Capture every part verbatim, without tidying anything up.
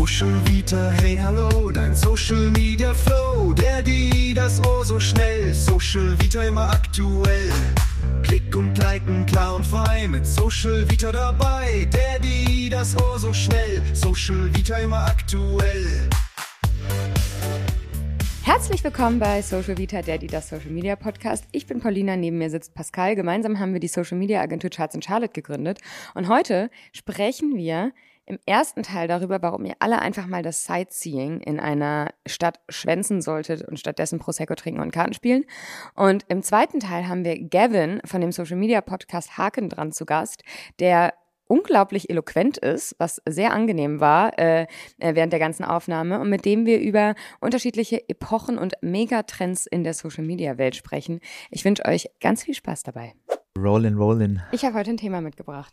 Social Vita, hey hallo, dein Social Media Flow. Der, die, das oh so schnell, Social Vita immer aktuell. Klick und liken, klar und frei, mit Social Vita dabei. Der, die, das oh so schnell, Social Vita immer aktuell. Herzlich willkommen bei Social Vita, der, die, das Social Media Podcast. Ich bin Paulina, neben mir sitzt Pascal. Gemeinsam haben wir die Social Media Agentur Charts and Charlotte gegründet. Und heute sprechen wir im ersten Teil darüber, warum ihr alle einfach mal das Sightseeing in einer Stadt schwänzen solltet und stattdessen Prosecco trinken und Karten spielen. Und im zweiten Teil haben wir Gavin von dem Social Media Podcast Haken dran zu Gast, der unglaublich eloquent ist, was sehr angenehm war äh, während der ganzen Aufnahme und mit dem wir über unterschiedliche Epochen und Megatrends in der Social-Media-Welt sprechen. Ich wünsche euch ganz viel Spaß dabei. Rollin, rollin. Ich habe heute ein Thema mitgebracht.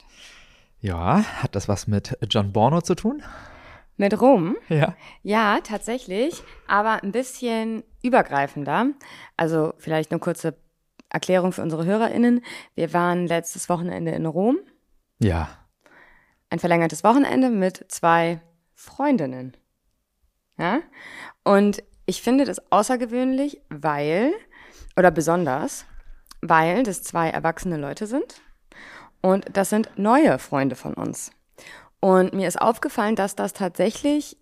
Ja, hat das was mit John Bono zu tun? Mit Rom? Ja. Ja, tatsächlich, aber ein bisschen übergreifender. Also vielleicht eine kurze Erklärung für unsere HörerInnen. Wir waren letztes Wochenende in Rom. Ja. Ein verlängertes Wochenende mit zwei Freundinnen. Ja? Und ich finde das außergewöhnlich, weil, oder besonders, weil das zwei erwachsene Leute sind. Und das sind neue Freunde von uns. Und mir ist aufgefallen, dass das tatsächlich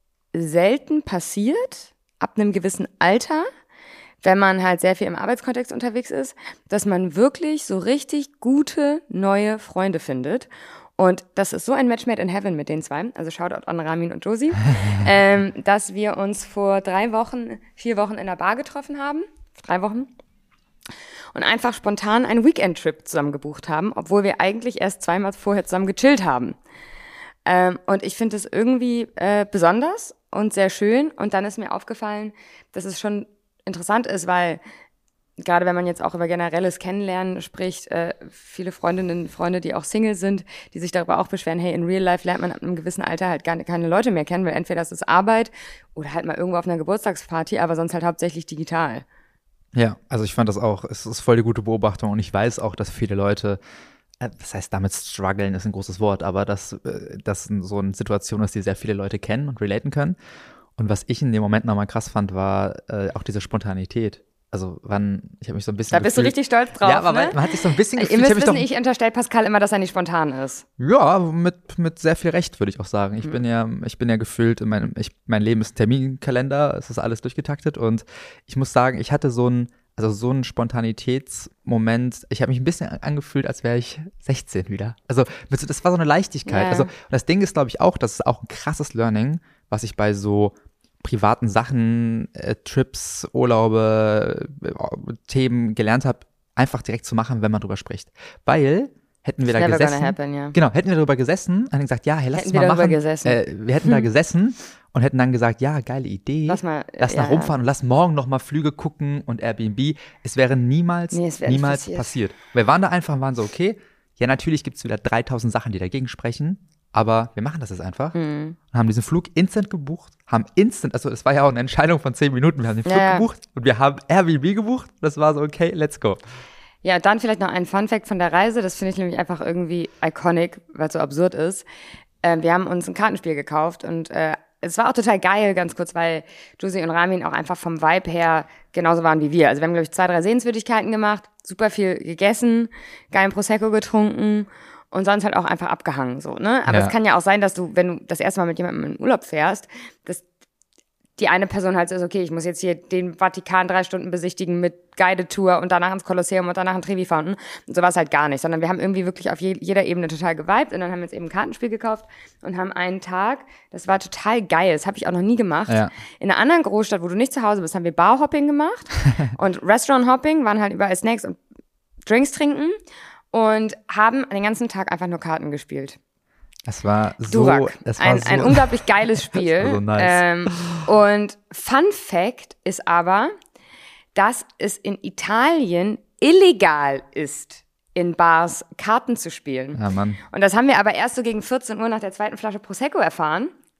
selten passiert, ab einem gewissen Alter, wenn man halt sehr viel im Arbeitskontext unterwegs ist, dass man wirklich so richtig gute neue Freunde findet. Und das ist so ein Match made in heaven mit den zwei, also Shoutout an Ramin und Josie, ähm, dass wir uns vor drei Wochen, vier Wochen in der Bar getroffen haben, drei Wochen, und einfach spontan einen Weekend-Trip zusammen gebucht haben, obwohl wir eigentlich erst zweimal vorher zusammen gechillt haben. Ähm, und ich finde es irgendwie äh, besonders und sehr schön. Und dann ist mir aufgefallen, dass es schon interessant ist, weil gerade wenn man jetzt auch über generelles Kennenlernen spricht, äh, viele Freundinnen, Freunde, die auch Single sind, die sich darüber auch beschweren, hey, in Real Life lernt man ab einem gewissen Alter halt gar keine Leute mehr kennen, weil entweder das ist Arbeit oder halt mal irgendwo auf einer Geburtstagsparty, aber sonst halt hauptsächlich digital. Ja, also ich fand das auch, es ist voll die gute Beobachtung und ich weiß auch, dass viele Leute, äh, das heißt damit strugglen ist ein großes Wort, aber dass äh, das so eine Situation ist, die sehr viele Leute kennen und relaten können. Und was ich in dem Moment nochmal krass fand, war äh, auch diese Spontanität. Also wann, ich habe mich so ein bisschen Da bist gefühlt, du richtig stolz drauf, ja, aber ne? man hat sich so ein bisschen Ihr gefühlt. müsst ich wissen, doch, ich unterstelle Pascal immer, dass er nicht spontan ist. Ja, mit, mit sehr viel Recht, würde ich auch sagen. Ich Mhm. bin ja, ich bin ja gefühlt, in meinem, ich, mein Leben ist ein Terminkalender, es ist alles durchgetaktet und ich muss sagen, ich hatte so ein, also so einen Spontanitätsmoment, ich habe mich ein bisschen angefühlt, als wäre ich sechzehn wieder. Also das war so eine Leichtigkeit. Ja. Also das Ding ist, glaube ich, auch, das ist auch ein krasses Learning, was ich bei so privaten Sachen, äh, Trips, Urlaube, äh, Themen gelernt habe, einfach direkt zu machen, wenn man drüber spricht. Weil hätten wir It's da never gesessen, gonna happen, ja. genau, hätten wir darüber gesessen, hätten gesagt, ja, hey, lass Hätten es wir mal darüber machen. gesessen. Äh, wir hätten da gesessen und hätten dann gesagt, ja, geile Idee, Lass mal, lass ja, nach rumfahren und lass morgen noch mal Flüge gucken und Airbnb. Es wäre niemals, Nee, es wäre nicht niemals passiert. passiert. Wir waren da einfach und waren so, okay, ja, natürlich gibt es wieder dreitausend Sachen, die dagegen sprechen, aber wir machen das jetzt einfach. Mhm. Und haben diesen Flug instant gebucht, haben instant, also es war ja auch eine Entscheidung von zehn Minuten, wir haben den Flug Ja, ja. gebucht und wir haben Airbnb gebucht. Das war so, okay, let's go. Ja, dann vielleicht noch ein Funfact von der Reise. Das finde ich nämlich einfach irgendwie iconic, weil es so absurd ist. Ähm, wir haben uns ein Kartenspiel gekauft und äh, es war auch total geil, ganz kurz, weil Josie und Ramin auch einfach vom Vibe her genauso waren wie wir. Also wir haben, glaube ich, zwei, drei Sehenswürdigkeiten gemacht, super viel gegessen, geilen Prosecco getrunken und sonst halt auch einfach abgehangen, so, ne? Aber Ja. es kann ja auch sein, dass du, wenn du das erste Mal mit jemandem in Urlaub fährst, dass die eine Person halt so ist, okay, ich muss jetzt hier den Vatikan drei Stunden besichtigen mit Guided-Tour und danach ins Kolosseum und danach ein Trevi-Fountain. Und so war es halt gar nicht, sondern wir haben irgendwie wirklich auf je- jeder Ebene total geweibt und dann haben wir uns eben ein Kartenspiel gekauft und haben einen Tag, das war total geil, das habe ich auch noch nie gemacht. Ja. In einer anderen Großstadt, wo du nicht zu Hause bist, haben wir Barhopping gemacht und Restaurant-Hopping, waren halt überall Snacks und Drinks trinken und haben den ganzen Tag einfach nur Karten gespielt. Das war so, Durak. das war Ein, so, ein unglaublich geiles Spiel. Das war so nice. ähm, und Fun Fact ist aber, dass es in Italien illegal ist, in Bars Karten zu spielen. Ja, Mann. Und das haben wir aber erst so gegen vierzehn Uhr nach der zweiten Flasche Prosecco erfahren.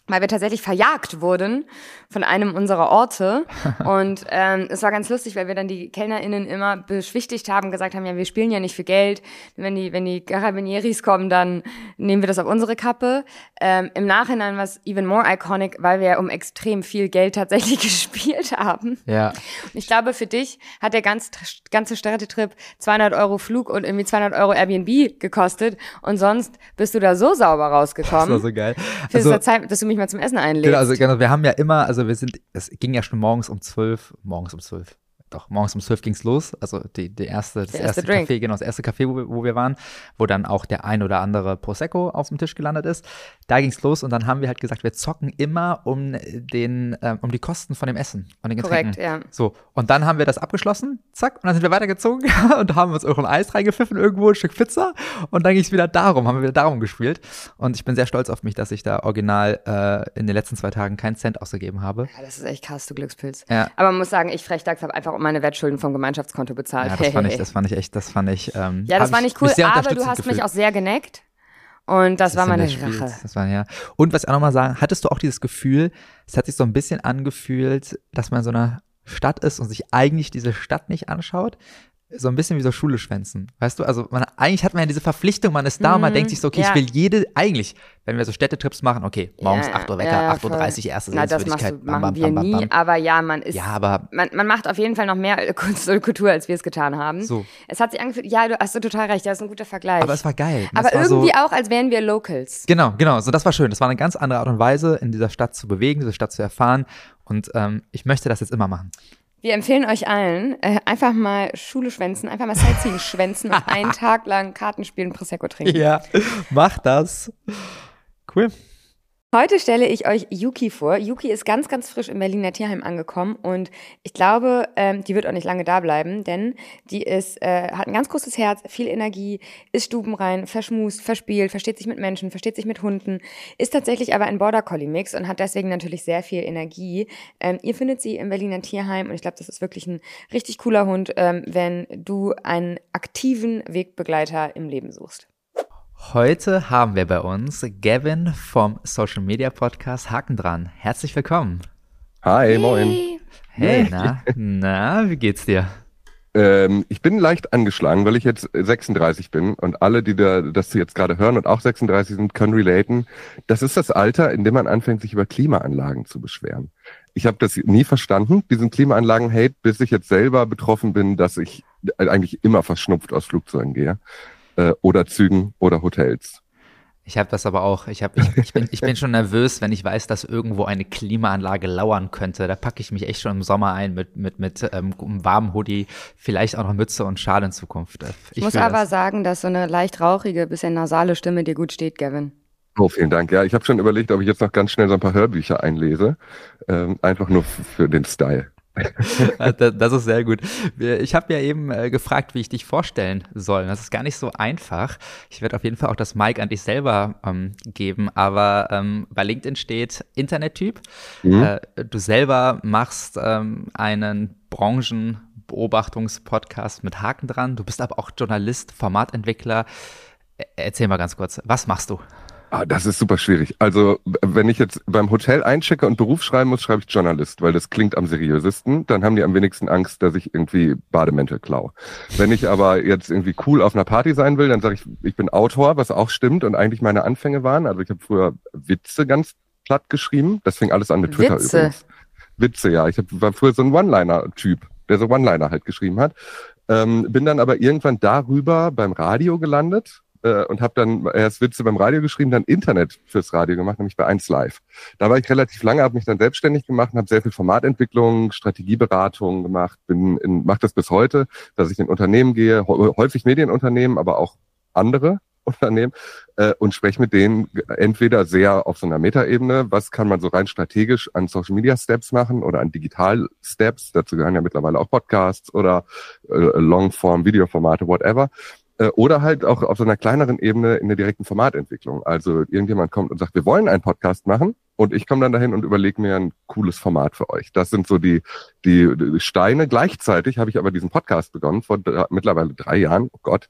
weil wir tatsächlich verjagt wurden von einem unserer Orte. Und ähm, es war ganz lustig, weil wir dann die KellnerInnen immer beschwichtigt haben, gesagt haben, ja, wir spielen ja nicht für Geld. Wenn die, wenn die Carabinieris kommen, dann nehmen wir das auf unsere Kappe. Ähm, im Nachhinein war es even more iconic, weil wir um extrem viel Geld tatsächlich gespielt haben. Ja. Und ich glaube, für dich hat der ganz, ganze Städtetrip zweihundert Euro Flug und irgendwie zweihundert Euro Airbnb gekostet. Und sonst bist du da so sauber rausgekommen. Das war so geil. Für Also, diese Zeit, dass du mich mal zum Essen einlädst. Genau, also genau, wir haben ja immer, also wir sind, es ging ja schon morgens um zwölf, morgens um zwölf, doch, morgens um zwölf ging's los, also die, die erste, das Der erste, erste Drink. Café, genau, das erste Café, wo wir, wo wir waren, wo dann auch der ein oder andere Prosecco auf dem Tisch gelandet ist. Da ging's los und dann haben wir halt gesagt, wir zocken immer um den, ähm, um die Kosten von dem Essen und den Getränken. Korrekt, ja. So, und dann haben wir das abgeschlossen, zack, und dann sind wir weitergezogen und haben uns auch ein Eis reingepfiffen, irgendwo ein Stück Pizza und dann ging's wieder darum, haben wir wieder darum gespielt und ich bin sehr stolz auf mich, dass ich da original äh, in den letzten zwei Tagen keinen Cent ausgegeben habe. Ja, das ist echt krass, du Glückspilz. Ja. Aber man muss sagen, ich Frechdachs habe einfach um meine Wettschulden vom Gemeinschaftskonto bezahlt. Ja, das fand ich, das fand ich echt, das fand ich. Ähm, ja, das hab war ich nicht cool, mich sehr aber du unterstützend hast gefühlt. mich auch sehr geneckt. Und das, Das war ist meine in der Spiels. Rache. Das war ja. Und was ich auch nochmal sagen, hattest du auch dieses Gefühl, es hat sich so ein bisschen angefühlt, dass man in so einer Stadt ist und sich eigentlich diese Stadt nicht anschaut? So ein bisschen wie so Schule schwänzen, weißt du? Also man, eigentlich hat man ja diese Verpflichtung, man ist da und man Mhm, denkt sich so, okay, ja. ich will jede, eigentlich, wenn wir so Städtetrips machen, okay, morgens Ja, acht Uhr Wecker, ja, acht Uhr dreißig, voll. erste Na, das machst Sehenswürdigkeit, du, bam, machen bam, wir bam, bam, nie, bam. aber ja, man ist, Ja, aber man, man macht auf jeden Fall noch mehr Kunst und Kultur, als wir es getan haben. So. Es hat sich angefühlt, ja, du hast du total recht, das ist ein guter Vergleich. aber es war geil. Aber Das war so, irgendwie auch, als wären wir Locals. Genau, genau. So, das war schön. Das war eine ganz andere Art und Weise, in dieser Stadt zu bewegen, diese Stadt zu erfahren. Und ähm, ich möchte das jetzt immer machen. Wir empfehlen euch allen, äh, einfach mal Schule schwänzen, einfach mal Sightseeing schwänzen und einen Tag lang Karten spielen, Prosecco trinken. Ja, mach das. Cool. Heute stelle ich euch Yuki vor. Yuki ist ganz, ganz frisch im Berliner Tierheim angekommen und ich glaube, ähm, die wird auch nicht lange da bleiben, denn die ist, äh, hat ein ganz großes Herz, viel Energie, ist stubenrein, verschmust, verspielt, versteht sich mit Menschen, versteht sich mit Hunden, ist tatsächlich aber ein Border Collie Mix und hat deswegen natürlich sehr viel Energie. Ähm, ihr findet sie im Berliner Tierheim und ich glaube, das ist wirklich ein richtig cooler Hund, ähm, wenn du einen aktiven Wegbegleiter im Leben suchst. Heute haben wir bei uns Gavin vom Social Media Podcast Haken dran. Herzlich willkommen. Hi, moin. Hey. Hey, na, na, wie geht's dir? Ähm, ich bin leicht angeschlagen, weil ich jetzt sechsunddreißig bin und alle, die da das jetzt gerade hören und auch sechsunddreißig sind, können relaten. Das ist das Alter, in dem man anfängt, sich über Klimaanlagen zu beschweren. Ich habe das nie verstanden, diesen Klimaanlagen-Hate, bis ich jetzt selber betroffen bin, dass ich eigentlich immer verschnupft aus Flugzeugen gehe. Oder Zügen oder Hotels. Ich habe das aber auch. Ich, hab, ich, ich, bin, ich bin schon nervös, wenn ich weiß, dass irgendwo eine Klimaanlage lauern könnte. Da packe ich mich echt schon im Sommer ein mit, mit, mit ähm, einem warmen Hoodie, vielleicht auch noch Mütze und Schal in Zukunft. Ich, Ich muss fühl aber das. sagen, dass so eine leicht rauchige, bisschen nasale Stimme dir gut steht, Gavin. Oh, vielen Dank. Ja, ich habe schon überlegt, ob ich jetzt noch ganz schnell so ein paar Hörbücher einlese. Ähm, einfach nur f- für den Style. Das ist sehr gut. Ich habe ja eben äh, gefragt, wie ich dich vorstellen soll. Das ist gar nicht so einfach. Ich werde auf jeden Fall auch das Mic an dich selber ähm, geben, aber ähm, bei LinkedIn steht Internettyp. Mhm. Äh, du selber machst ähm, einen Branchenbeobachtungspodcast mit Haken dran. Du bist aber auch Journalist, Formatentwickler. Äh, Erzähl mal ganz kurz, was machst du? Ah, das ist super schwierig. Also, wenn ich jetzt beim Hotel einchecke und Beruf schreiben muss, schreibe ich Journalist, weil das klingt am seriösesten. Dann haben die am wenigsten Angst, dass ich irgendwie Bademäntel klaue. Wenn ich aber jetzt irgendwie cool auf einer Party sein will, dann sage ich, ich bin Autor, was auch stimmt und eigentlich meine Anfänge waren. Also ich habe früher Witze ganz platt geschrieben. Das fing alles an mit Twitter Witze? übrigens. Witze, ja. Ich hab, war früher so ein One-Liner-Typ, der so One-Liner halt geschrieben hat. Ähm, bin dann aber irgendwann darüber beim Radio gelandet. Und habe dann erst Witze beim Radio geschrieben, dann Internet fürs Radio gemacht, nämlich bei eins Live. Da war ich relativ lange, habe mich dann selbstständig gemacht und habe sehr viel Formatentwicklung, Strategieberatung gemacht, bin in, mache das bis heute, dass ich in Unternehmen gehe, häufig Medienunternehmen, aber auch andere Unternehmen äh, und spreche mit denen entweder sehr auf so einer Metaebene, was kann man so rein strategisch an Social Media Steps machen oder an Digital Steps, dazu gehören ja mittlerweile auch Podcasts oder äh, Longform, Videoformate, whatever. Oder halt auch auf so einer kleineren Ebene in der direkten Formatentwicklung. Also irgendjemand kommt und sagt, wir wollen einen Podcast machen und ich komme dann dahin und überlege mir ein cooles Format für euch. Das sind so die, die, die Steine. Gleichzeitig habe ich aber diesen Podcast begonnen, vor drei, mittlerweile drei Jahren, oh Gott,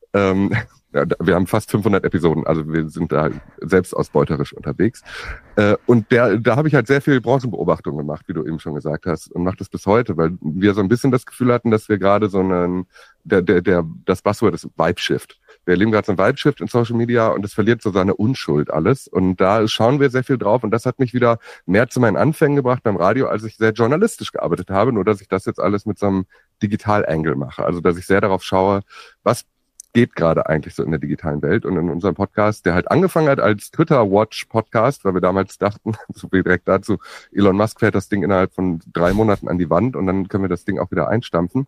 Ähm, ja, wir haben fast fünfhundert Episoden, also wir sind da selbstausbeuterisch unterwegs. Äh, und der, da habe ich halt sehr viel Branchenbeobachtung gemacht, wie du eben schon gesagt hast, und mache das bis heute, weil wir so ein bisschen das Gefühl hatten, dass wir gerade so einen, der, der, der, das Buzzword ist Vibe-Shift. Wir erleben gerade so einen Vibe-Shift in Social Media und es verliert so seine Unschuld alles. Und da schauen wir sehr viel drauf. Und das hat mich wieder mehr zu meinen Anfängen gebracht beim Radio, als ich sehr journalistisch gearbeitet habe. Nur, dass ich das jetzt alles mit so einem Digital-Angle mache. Also, dass ich sehr darauf schaue, was geht gerade eigentlich so in der digitalen Welt. Und in unserem Podcast, der halt angefangen hat als Twitter-Watch-Podcast, weil wir damals dachten, so viel direkt dazu, Elon Musk fährt das Ding innerhalb von drei Monaten an die Wand und dann können wir das Ding auch wieder einstampfen.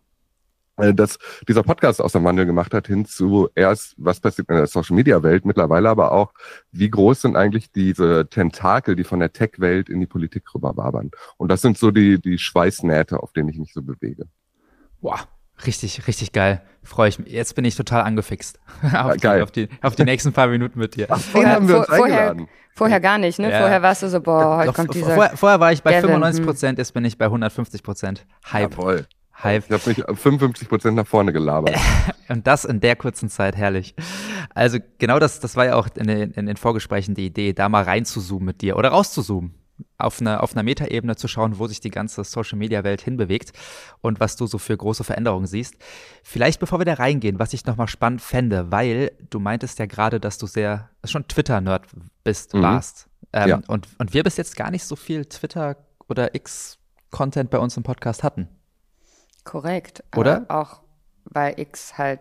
Dass dieser Podcast aus dem Wandel gemacht hat, hin zu erst, was passiert in der Social-Media-Welt, mittlerweile aber auch, wie groß sind eigentlich diese Tentakel, die von der Tech-Welt in die Politik rüberwabern. Und das sind so die, die Schweißnähte, auf denen ich mich so bewege. Boah, richtig, richtig geil. Freue ich mich. Jetzt bin ich total angefixt. auf, Ja, die, geil. auf, die, auf die nächsten paar Minuten mit dir. Ach, vorhin Ja, haben wir uns vor- vorher- eingeladen. Vorher gar nicht, ne? Ja. Vorher warst du so, boah, heute Doch, kommt dieser... vorher, vorher war ich bei Gavin, fünfundneunzig hm. Prozent, jetzt bin ich bei hundertfünfzig Prozent. Hype. Jawohl. Hype. Ich habe mich fünfundfünfzig Prozent nach vorne gelabert. Und das in der kurzen Zeit, herrlich. Also genau das, das war ja auch in den, in den Vorgesprächen die Idee, da mal reinzuzoomen mit dir oder rauszuzoomen. Auf einer, auf einer Metaebene zu schauen, wo sich die ganze Social-Media-Welt hinbewegt und was du so für große Veränderungen siehst. Vielleicht bevor wir da reingehen, was ich nochmal spannend fände, weil du meintest ja gerade, dass du sehr, schon Twitter-Nerd bist, Mhm. warst. Ähm, Ja. und, und wir bis jetzt gar nicht so viel Twitter- oder X-Content bei uns im Podcast hatten. Korrekt. Oder? Aber auch, weil X halt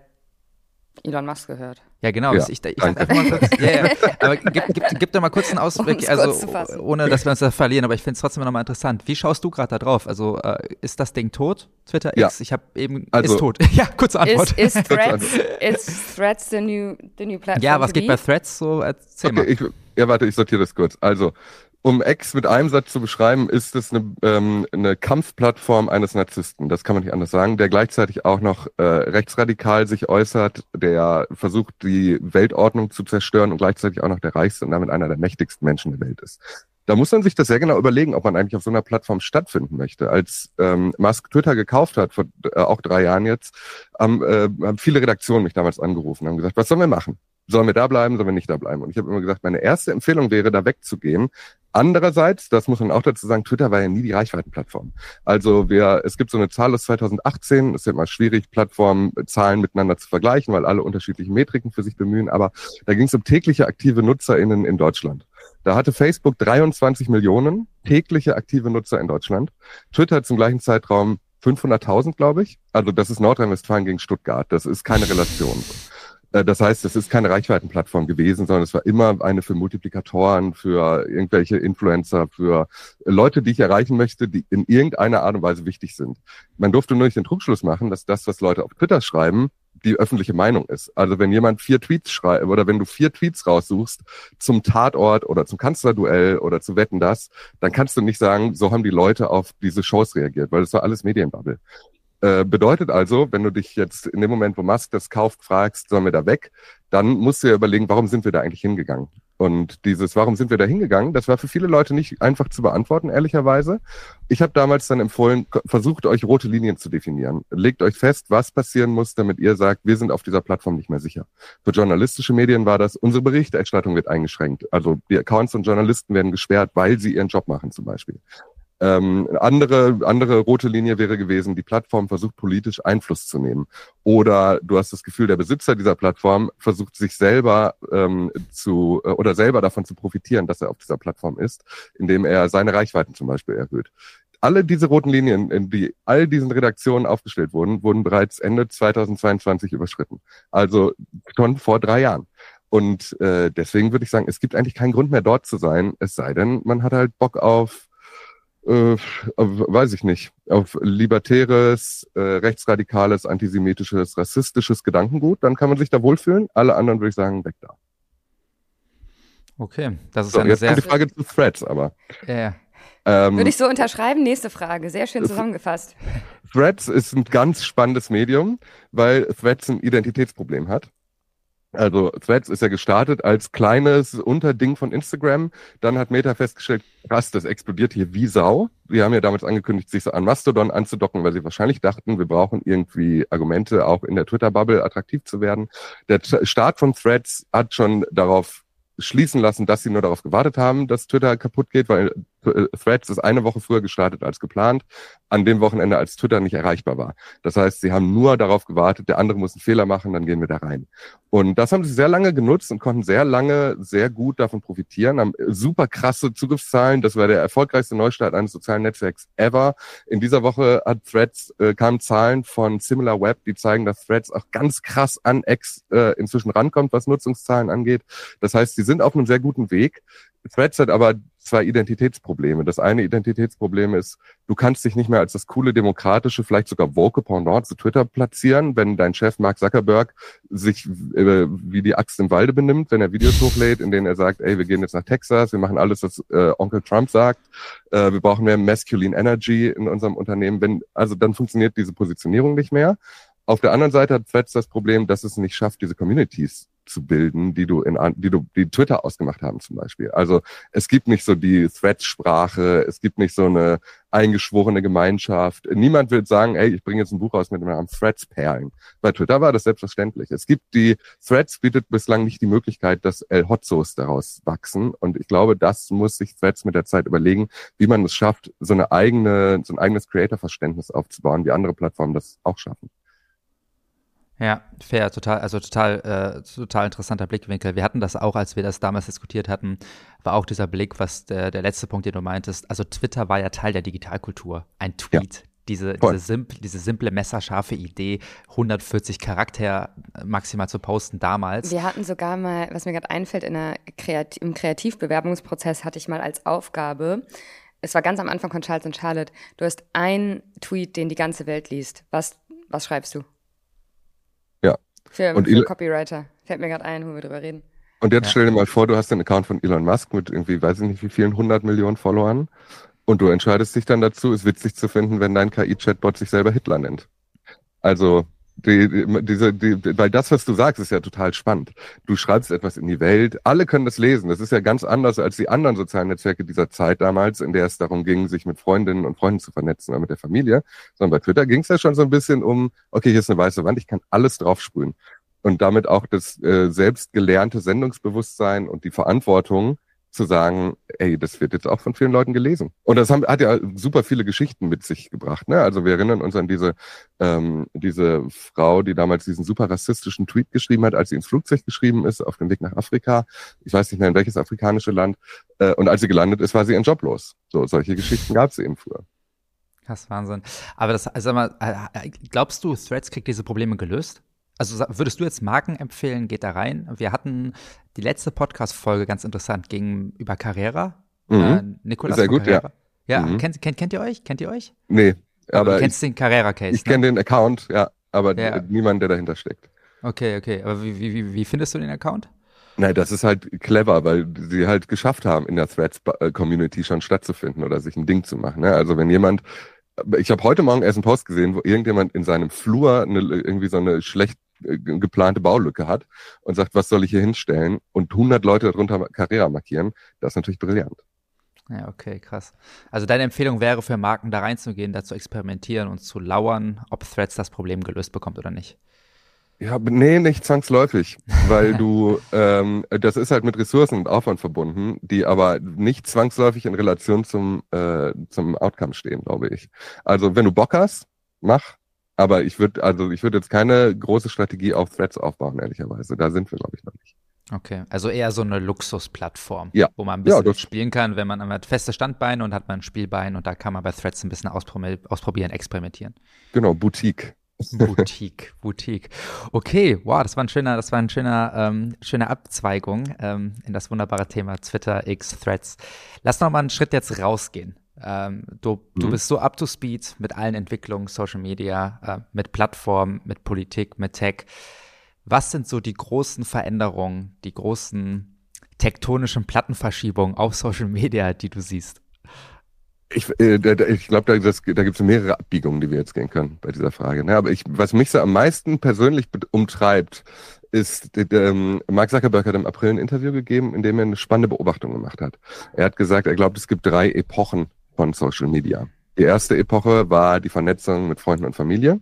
Elon Musk gehört. Ja, genau. Ja, ich ich danke. sag einfach mal kurz, ja, ja. Aber gib, gib, gib da mal kurz einen Ausblick, Um's also kurz zu fassen. ohne, dass wir uns da verlieren, aber ich finde es trotzdem nochmal interessant. Wie schaust du gerade da drauf? Also äh, ist das Ding tot, Twitter X? Ja. Ich habe eben, Also- ist tot. Ja, kurze Antwort. Is, is, Threads, is Threads the new, the new platform ja, was to geht be? bei Threads so? Erzähl Okay, mal. ich, ja, warte, ich sortiere das kurz. Also, um X mit einem Satz zu beschreiben, ist es eine, ähm, eine Kampfplattform eines Narzissten. Das kann man nicht anders sagen, der gleichzeitig auch noch äh, rechtsradikal sich äußert, der versucht, die Weltordnung zu zerstören und gleichzeitig auch noch der reichste und damit einer der mächtigsten Menschen der Welt ist. Da muss man sich das sehr genau überlegen, ob man eigentlich auf so einer Plattform stattfinden möchte. Als ähm, Musk Twitter gekauft hat, vor äh, auch drei Jahren jetzt, haben, äh, haben viele Redaktionen mich damals angerufen und haben gesagt, was sollen wir machen? Sollen wir da bleiben, sollen wir nicht da bleiben? Und ich habe immer gesagt, meine erste Empfehlung wäre, da wegzugehen. Andererseits, das muss man auch dazu sagen, Twitter war ja nie die Reichweitenplattform. Also wir, es gibt so eine Zahl aus zweitausendachtzehn, es ist ja immer schwierig, Plattformzahlen miteinander zu vergleichen, weil alle unterschiedliche Metriken für sich bemühen, aber da ging es um tägliche aktive NutzerInnen in Deutschland. Da hatte Facebook dreiundzwanzig Millionen tägliche aktive Nutzer in Deutschland. Twitter hat zum gleichen Zeitraum fünfhunderttausend, glaube ich. Also das ist Nordrhein-Westfalen gegen Stuttgart. Das ist keine Relation. Äh, Das heißt, es ist keine Reichweitenplattform gewesen, sondern es war immer eine für Multiplikatoren, für irgendwelche Influencer, für Leute, die ich erreichen möchte, die in irgendeiner Art und Weise wichtig sind. Man durfte nur nicht den Trugschluss machen, dass das, was Leute auf Twitter schreiben, die öffentliche Meinung ist. Also wenn jemand vier Tweets schreibt oder wenn du vier Tweets raussuchst zum Tatort oder zum Kanzlerduell oder zu Wetten, das, dann kannst du nicht sagen, so haben die Leute auf diese Shows reagiert, weil das war alles Medienbubble. Äh, bedeutet also, wenn du dich jetzt in dem Moment, wo Musk das kauft, fragst, sollen wir da weg, dann musst du ja überlegen, warum sind wir da eigentlich hingegangen? Und dieses, warum sind wir da hingegangen, das war für viele Leute nicht einfach zu beantworten, ehrlicherweise. Ich habe damals dann empfohlen, versucht euch rote Linien zu definieren. Legt euch fest, was passieren muss, damit ihr sagt, wir sind auf dieser Plattform nicht mehr sicher. Für journalistische Medien war das, unsere Berichterstattung wird eingeschränkt. Also die Accounts von Journalisten werden gesperrt, weil sie ihren Job machen zum Beispiel. Ähm, andere, andere rote Linie wäre gewesen, die Plattform versucht politisch Einfluss zu nehmen. Oder du hast das Gefühl, der Besitzer dieser Plattform versucht sich selber ähm, zu äh, oder selber davon zu profitieren, dass er auf dieser Plattform ist, indem er seine Reichweiten zum Beispiel erhöht. Alle diese roten Linien, in die all diesen Redaktionen aufgestellt wurden, wurden bereits Ende zweitausendzweiundzwanzig überschritten. Also schon vor drei Jahren. Und äh, deswegen würde ich sagen, es gibt eigentlich keinen Grund mehr dort zu sein, es sei denn, man hat halt Bock auf Äh, weiß ich nicht, auf libertäres, äh, rechtsradikales, antisemitisches, rassistisches Gedankengut, dann kann man sich da wohlfühlen. Alle anderen würde ich sagen, weg da. Okay, das ist So, eine jetzt sehr... kommt die Frage zu Threads, aber. Ja, ja. Ähm, Würde ich so unterschreiben? Nächste Frage. Sehr schön zusammengefasst. Threads ist ein ganz spannendes Medium, weil Threads ein Identitätsproblem hat. Also Threads ist ja gestartet als kleines Unterding von Instagram. Dann hat Meta festgestellt, krass, das explodiert hier wie Sau. Die haben ja damals angekündigt, sich so an Mastodon anzudocken, weil sie wahrscheinlich dachten, wir brauchen irgendwie Argumente, auch in der Twitter-Bubble attraktiv zu werden. Der Start von Threads hat schon darauf schließen lassen, dass sie nur darauf gewartet haben, dass Twitter kaputt geht, weil Threads ist eine Woche früher gestartet als geplant, an dem Wochenende, als Twitter nicht erreichbar war. Das heißt, sie haben nur darauf gewartet, der andere muss einen Fehler machen, dann gehen wir da rein. Und das haben sie sehr lange genutzt und konnten sehr lange sehr gut davon profitieren, haben super krasse Zugriffszahlen. Das war der erfolgreichste Neustart eines sozialen Netzwerks ever. In dieser Woche hat Threads, äh, kamen Zahlen von SimilarWeb, die zeigen, dass Threads auch ganz krass an X äh, inzwischen rankommt, was Nutzungszahlen angeht. Das heißt, sie sind auf einem sehr guten Weg. Threads hat aber zwei Identitätsprobleme. Das eine Identitätsproblem ist, du kannst dich nicht mehr als das coole, demokratische, vielleicht sogar woke Pendant zu Twitter platzieren, wenn dein Chef Mark Zuckerberg sich äh, wie die Axt im Walde benimmt, wenn er Videos hochlädt, in denen er sagt, ey, wir gehen jetzt nach Texas, wir machen alles, was äh, Onkel Trump sagt, äh, wir brauchen mehr Masculine Energy in unserem Unternehmen. Wenn, also dann funktioniert diese Positionierung nicht mehr. Auf der anderen Seite hat Threads das Problem, dass es nicht schafft, diese Communities zu bilden, die du in, die du, die Twitter ausgemacht haben zum Beispiel. Also es gibt nicht so die Threads-Sprache, es gibt nicht so eine eingeschworene Gemeinschaft. Niemand will sagen, ey, ich bringe jetzt ein Buch raus mit dem Namen Threads-Perlen. Bei Twitter war das selbstverständlich. Es gibt die, Threads bietet bislang nicht die Möglichkeit, dass El Hotzos daraus wachsen. Und ich glaube, das muss sich Threads mit der Zeit überlegen, wie man es schafft, so eine eigene, so ein eigenes Creator-Verständnis aufzubauen, wie andere Plattformen das auch schaffen. Ja, fair, total, also total, äh, total interessanter Blickwinkel. Wir hatten das auch, als wir das damals diskutiert hatten, war auch dieser Blick, was der, der letzte Punkt, den du meintest. Also Twitter war ja Teil der Digitalkultur. Ein Tweet, ja. diese, diese, simple, diese simple, messerscharfe Idee, hundertvierzig Charakter maximal zu posten damals. Wir hatten sogar mal, was mir gerade einfällt, in einer Kreativ- im Kreativbewerbungsprozess hatte ich mal als Aufgabe, es war ganz am Anfang von Charles und Charlotte, du hast einen Tweet, den die ganze Welt liest. Was, was schreibst du? Ja. Für, und für Il- Copywriter. Fällt mir gerade ein, wo wir drüber reden. Und jetzt Ja. stell dir mal vor, du hast den Account von Elon Musk mit irgendwie, weiß ich nicht, wie vielen hundert Millionen Followern und du entscheidest dich dann dazu, es witzig zu finden, wenn dein K I-Chatbot sich selber Hitler nennt. Also die, die, diese, die, weil das, was du sagst, ist ja total spannend. Du schreibst etwas in die Welt, alle können das lesen. Das ist ja ganz anders als die anderen sozialen Netzwerke dieser Zeit damals, in der es darum ging, sich mit Freundinnen und Freunden zu vernetzen oder mit der Familie. Sondern bei Twitter ging es ja schon so ein bisschen um, okay, hier ist eine weiße Wand, ich kann alles draufsprühen. Und damit auch das äh, selbst gelernte Sendungsbewusstsein und die Verantwortung zu sagen, ey, das wird jetzt auch von vielen Leuten gelesen. Und das haben, hat ja super viele Geschichten mit sich gebracht. Ne? Also wir erinnern uns an diese ähm, diese Frau, die damals diesen super rassistischen Tweet geschrieben hat, als sie ins Flugzeug geschrieben ist, auf dem Weg nach Afrika. Ich weiß nicht mehr, in welches afrikanische Land. Äh, und als sie gelandet ist, war sie ihren Job los. So, solche Geschichten gab es eben früher. Das ist Wahnsinn. Aber das, also sag mal, glaubst du, Threads kriegt diese Probleme gelöst? Also würdest du jetzt Marken empfehlen, geht da rein? Wir hatten die letzte Podcast-Folge, ganz interessant, ging über Carrera. Mhm. Äh, Nicolas Sehr von gut, Carrera. ja. Ja, Mhm. kennt, kennt, kennt ihr euch? Kennt ihr euch? Nee, Aber aber du ich, kennst den Carrera-Case, ich kenne den Account, ja, aber Ja. d- niemand, der dahinter steckt. Okay, okay. Aber wie, wie, wie- wie findest du den Account? Nein, das ist halt clever, weil sie halt geschafft haben, in der Threads-Community schon stattzufinden oder sich ein Ding zu machen. Ne? Also wenn jemand, ich habe heute Morgen erst einen Post gesehen, wo irgendjemand in seinem Flur eine, irgendwie so eine schlecht äh, geplante Baulücke hat und sagt, was soll ich hier hinstellen? Und hundert Leute darunter Carrera markieren. Das ist natürlich brillant. Ja, okay, krass. Also deine Empfehlung wäre für Marken da reinzugehen, da zu experimentieren und zu lauern, ob Threads das Problem gelöst bekommt oder nicht. Ja, nee, nicht zwangsläufig, weil du, ähm, das ist halt mit Ressourcen und Aufwand verbunden, die aber nicht zwangsläufig in Relation zum äh, zum Outcome stehen, glaube ich. Also wenn du Bock hast, mach. Aber ich würde, also ich würde jetzt keine große Strategie auf Threads aufbauen, ehrlicherweise. Da sind wir, glaube ich, noch nicht. Okay, also eher so eine Luxusplattform, Ja. wo man ein Ja, bisschen das- spielen kann, wenn man man hat feste Standbeine und hat man ein Spielbein und da kann man bei Threads ein bisschen ausprobieren, ausprobieren experimentieren. Genau, Boutique. Boutique, Boutique. Okay, wow, das war ein schöner, das war ein schöner, ähm, schöne Abzweigung ähm, in das wunderbare Thema Twitter, X, Threads. Lass noch mal einen Schritt jetzt rausgehen. Ähm, du, du Mhm. bist so up to speed mit allen Entwicklungen, Social Media, äh, mit Plattformen, mit Politik, mit Tech. Was sind so die großen Veränderungen, die großen tektonischen Plattenverschiebungen auf Social Media, die du siehst? Ich, äh, da, ich glaube, da, da gibt es mehrere Abbiegungen, die wir jetzt gehen können bei dieser Frage. Ne? Aber ich, was mich so am meisten persönlich umtreibt, ist, ähm, Mark Zuckerberg hat im April ein Interview gegeben, in dem er eine spannende Beobachtung gemacht hat. Er hat gesagt, er glaubt, es gibt drei Epochen von Social Media. Die erste Epoche war die Vernetzung mit Freunden und Familie.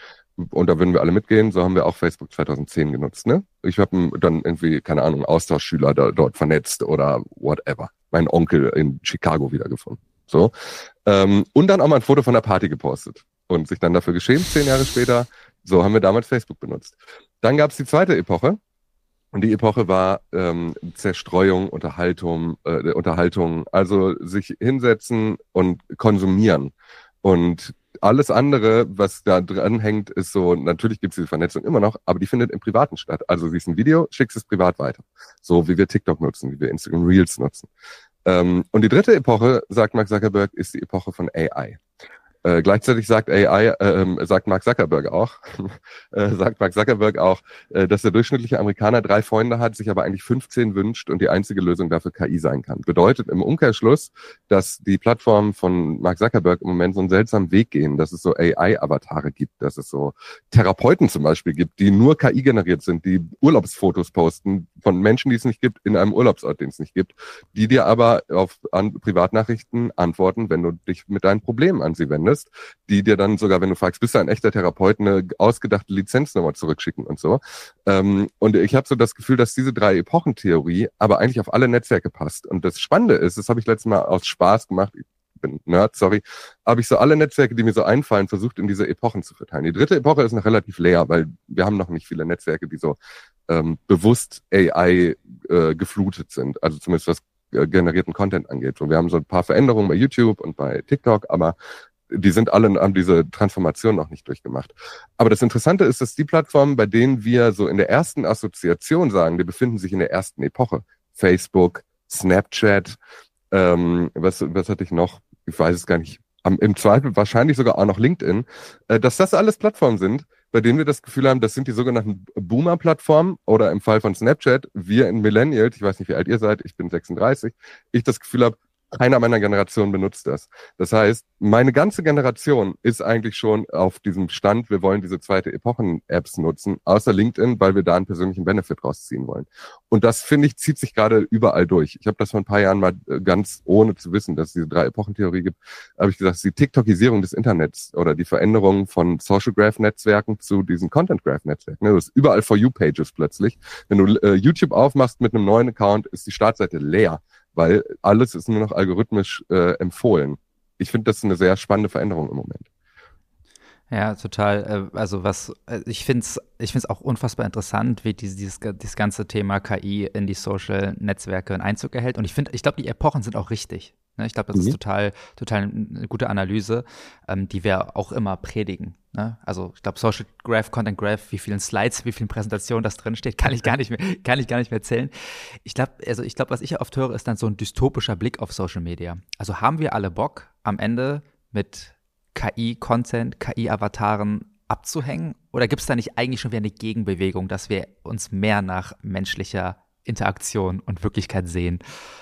Und da würden wir alle mitgehen. So haben wir auch Facebook zwanzig zehn genutzt. Ne? Ich habe dann irgendwie, keine Ahnung, Austauschschüler da, dort vernetzt oder whatever. Mein Onkel in Chicago wiedergefunden. So. Ähm, und dann auch mal ein Foto von der Party gepostet und sich dann dafür geschämt, zehn Jahre später. So haben wir damals Facebook benutzt. Dann gab es die zweite Epoche. Und die Epoche war ähm, Zerstreuung, Unterhaltung, äh, Unterhaltung, also sich hinsetzen und konsumieren. Und alles andere, was da dran hängt, ist so, natürlich gibt es diese Vernetzung immer noch, aber die findet im Privaten statt. Also siehst ein Video, schickst es privat weiter. So wie wir TikTok nutzen, wie wir Instagram Reels nutzen. Ähm, und die dritte Epoche, sagt Mark Zuckerberg, ist die Epoche von A I. Äh, gleichzeitig sagt A I, äh, sagt Mark Zuckerberg auch, äh, sagt Mark Zuckerberg auch, äh, dass der durchschnittliche Amerikaner drei Freunde hat, sich aber eigentlich fünfzehn wünscht und die einzige Lösung dafür K I sein kann. Bedeutet im Umkehrschluss, dass die Plattformen von Mark Zuckerberg im Moment so einen seltsamen Weg gehen, dass es so A I-Avatare gibt, dass es so Therapeuten zum Beispiel gibt, die nur K I generiert sind, die Urlaubsfotos posten von Menschen, die es nicht gibt, in einem Urlaubsort, den es nicht gibt, die dir aber auf an Privatnachrichten antworten, wenn du dich mit deinen Problemen an sie wendest, die dir dann sogar, wenn du fragst, bist du ein echter Therapeut, eine ausgedachte Lizenznummer zurückschicken und so. Ähm, und ich habe so das Gefühl, dass diese drei Epochentheorie aber eigentlich auf alle Netzwerke passt. Und das Spannende ist, das habe ich letztes Mal aus Spaß gemacht, ich bin Nerd, sorry, habe ich so alle Netzwerke, die mir so einfallen, versucht in diese Epochen zu verteilen. Die dritte Epoche ist noch relativ leer, weil wir haben noch nicht viele Netzwerke, die so ähm, bewusst A I äh, geflutet sind. Also zumindest was äh, generierten Content angeht. Und wir haben so ein paar Veränderungen bei YouTube und bei TikTok, aber die sind alle, haben diese Transformation noch nicht durchgemacht. Aber das Interessante ist, dass die Plattformen, bei denen wir so in der ersten Assoziation sagen, die befinden sich in der ersten Epoche. Facebook, Snapchat, ähm, was, was hatte ich noch? Ich weiß es gar nicht. Am, im Zweifel wahrscheinlich sogar auch noch LinkedIn, äh, dass das alles Plattformen sind, bei denen wir das Gefühl haben, das sind die sogenannten Boomer-Plattformen oder im Fall von Snapchat, wir in Millennials, ich weiß nicht, wie alt ihr seid, ich bin sechsunddreißig, ich das Gefühl habe, keiner meiner Generation benutzt das. Das heißt, meine ganze Generation ist eigentlich schon auf diesem Stand, wir wollen diese zweite Epochen-Apps nutzen, außer LinkedIn, weil wir da einen persönlichen Benefit rausziehen wollen. Und das, finde ich, zieht sich gerade überall durch. Ich habe das vor ein paar Jahren mal ganz ohne zu wissen, dass es diese drei Epochen-Theorie gibt, habe ich gesagt, die TikTokisierung des Internets oder die Veränderung von Social Graph-Netzwerken zu diesen Content Graph-Netzwerken. Du hast überall For You-Pages plötzlich. Wenn du äh, YouTube aufmachst mit einem neuen Account, ist die Startseite leer, weil alles ist nur noch algorithmisch äh, empfohlen. Ich finde, das ist eine sehr spannende Veränderung im Moment. Ja, total. Also was, ich finde es ich find's auch unfassbar interessant, wie dieses, dieses, dieses ganze Thema K I in die Social-Netzwerke einen Einzug erhält. Und ich finde, ich glaube, die Epochen sind auch richtig. Ne? Ich glaube, das mhm. ist total, total eine gute Analyse, ähm, die wir auch immer predigen. Ne? Also ich glaube, Social Graph, Content Graph, wie vielen Slides, wie vielen Präsentationen das drinsteht, kann ich gar nicht mehr, kann ich gar nicht mehr erzählen. Ich glaube, also ich glaube, was ich oft höre, ist dann so ein dystopischer Blick auf Social Media. Also haben wir alle Bock, am Ende mit K I-Content, K I-Avataren abzuhängen? Oder gibt es da nicht eigentlich schon wieder eine Gegenbewegung, dass wir uns mehr nach menschlicher Interaktion und Wirklichkeit sehen?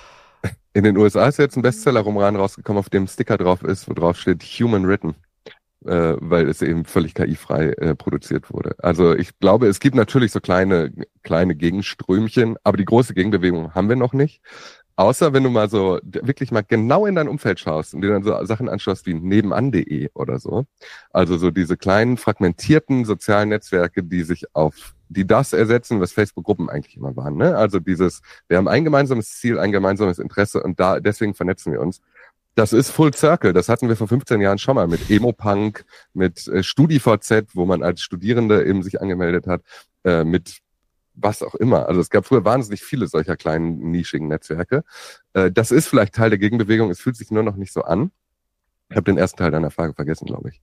In den U S A ist jetzt ein Bestseller-Roman rausgekommen, auf dem ein Sticker drauf ist, wo drauf steht Human Written, äh, weil es eben völlig K I-frei äh, produziert wurde. Also ich glaube, es gibt natürlich so kleine, kleine Gegenströmchen, aber die große Gegenbewegung haben wir noch nicht. Außer wenn du mal so wirklich mal genau in dein Umfeld schaust und dir dann so Sachen anschaust wie nebenan punkt de oder so. Also so diese kleinen fragmentierten sozialen Netzwerke, die sich auf, die das ersetzen, was Facebook-Gruppen eigentlich immer waren. Ne? Also dieses, wir haben ein gemeinsames Ziel, ein gemeinsames Interesse und da deswegen vernetzen wir uns. Das ist Full Circle. Das hatten wir vor fünfzehn Jahren schon mal mit Emo-Punk, mit äh, StudiVZ, wo man als Studierende eben sich angemeldet hat, äh, mit was auch immer. Also es gab früher wahnsinnig viele solcher kleinen, nischigen Netzwerke. Äh, das ist vielleicht Teil der Gegenbewegung. Es fühlt sich nur noch nicht so an. Ich habe den ersten Teil deiner Frage vergessen, glaube ich.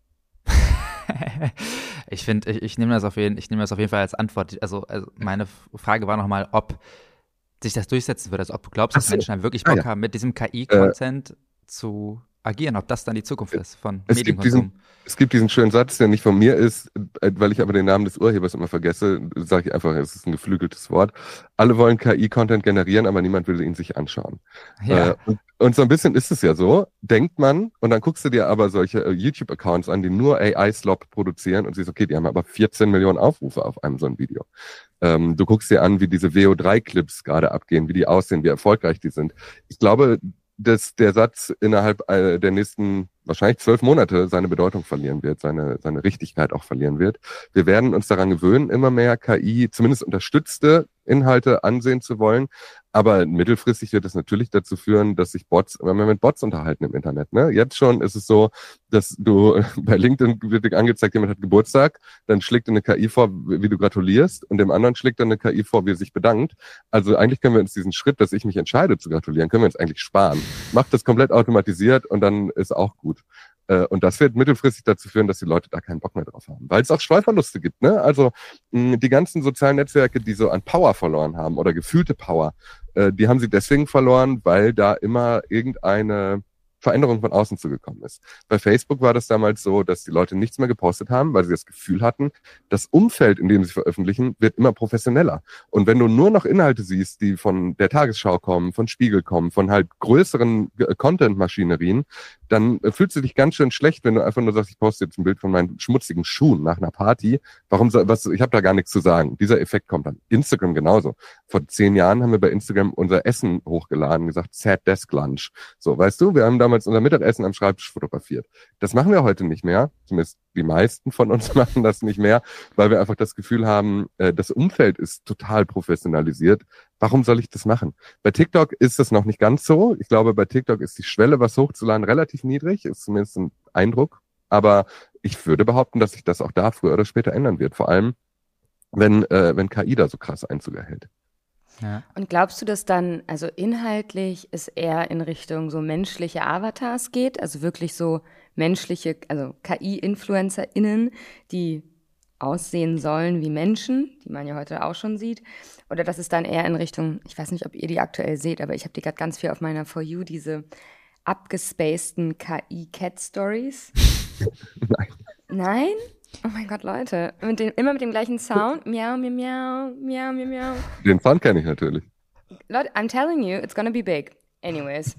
ich finde, ich, ich nehme das auf jeden, ich nehme das auf jeden Fall als Antwort. Also, also meine Frage war nochmal, ob sich das durchsetzen würde. Also ob du glaubst, dass so. Menschen dann wirklich Bock ah, ja. haben, mit diesem K I-Content äh, zu agieren, ob das dann die Zukunft ist von Es gibt, Medienkonsum. diesen, es gibt diesen schönen Satz, der nicht von mir ist, äh, weil ich aber den Namen des Urhebers immer vergesse, sage ich einfach, es ist ein geflügeltes Wort. Alle wollen K I-Content generieren, aber niemand will ihn sich anschauen. Ja. Äh, und, und so ein bisschen ist es ja so, denkt man, und dann guckst du dir aber solche äh, YouTube-Accounts an, die nur A I-Slop produzieren und siehst, okay, die haben aber vierzehn Millionen Aufrufe auf einem so ein Video. Ähm, du guckst dir an, wie diese W O drei Clips gerade abgehen, wie die aussehen, wie erfolgreich die sind. Ich glaube, dass der Satz innerhalb äh, der nächsten wahrscheinlich zwölf Monate seine Bedeutung verlieren wird, seine seine Richtigkeit auch verlieren wird. Wir werden uns daran gewöhnen, immer mehr K I, zumindest unterstützte Inhalte ansehen zu wollen. Aber mittelfristig wird es natürlich dazu führen, dass sich Bots immer mehr mit Bots unterhalten im Internet. Ne? Jetzt schon ist es so, dass du bei LinkedIn wird dir angezeigt, jemand hat Geburtstag, dann schlägt dir eine K I vor, wie du gratulierst, und dem anderen schlägt dann eine K I vor, wie er sich bedankt. Also eigentlich können wir uns diesen Schritt, dass ich mich entscheide zu gratulieren, können wir uns eigentlich sparen. Macht das komplett automatisiert und dann ist auch gut. Und das wird mittelfristig dazu führen, dass die Leute da keinen Bock mehr drauf haben. Weil es auch Streuverluste gibt. Ne? Also mh, die ganzen sozialen Netzwerke, die so an Power verloren haben oder gefühlte Power, äh, die haben sie deswegen verloren, weil da immer irgendeine Veränderung von außen zugekommen ist. Bei Facebook war das damals so, dass die Leute nichts mehr gepostet haben, weil sie das Gefühl hatten, das Umfeld, in dem sie veröffentlichen, wird immer professioneller. Und wenn du nur noch Inhalte siehst, die von der Tagesschau kommen, von Spiegel kommen, von halt größeren Content-Maschinerien, dann fühlst du dich ganz schön schlecht, wenn du einfach nur sagst, ich poste jetzt ein Bild von meinen schmutzigen Schuhen nach einer Party. Warum soll, was, ich habe da gar nichts zu sagen. Dieser Effekt kommt dann. Instagram genauso. Vor zehn Jahren haben wir bei Instagram unser Essen hochgeladen, gesagt, Sad Desk Lunch. So, weißt du, wir haben damals unser Mittagessen am Schreibtisch fotografiert. Das machen wir heute nicht mehr. Zumindest die meisten von uns machen das nicht mehr, weil wir einfach das Gefühl haben, äh, das Umfeld ist total professionalisiert. Warum soll ich das machen? Bei TikTok ist das noch nicht ganz so. Ich glaube, bei TikTok ist die Schwelle, was hochzuladen, relativ niedrig. Ist zumindest ein Eindruck. Aber ich würde behaupten, dass sich das auch da früher oder später ändern wird. Vor allem, wenn, äh, wenn K I da so krass Einzug erhält. Ja. Und glaubst du, dass dann, also inhaltlich es eher in Richtung so menschliche Avatars geht? Also wirklich so menschliche, also K I-InfluencerInnen, die aussehen sollen wie Menschen, die man ja heute auch schon sieht? Oder dass es dann eher in Richtung, ich weiß nicht, ob ihr die aktuell seht, aber ich habe die gerade ganz viel auf meiner For You, diese abgespaceden K I-Cat-Stories. Nein. Nein? Oh mein Gott, Leute. Mit dem, immer mit dem gleichen Sound. Miau, miau, miau, miau, miau, miau. Den Sound kenne ich natürlich. Leute, I'm telling you, it's gonna be big. Anyways.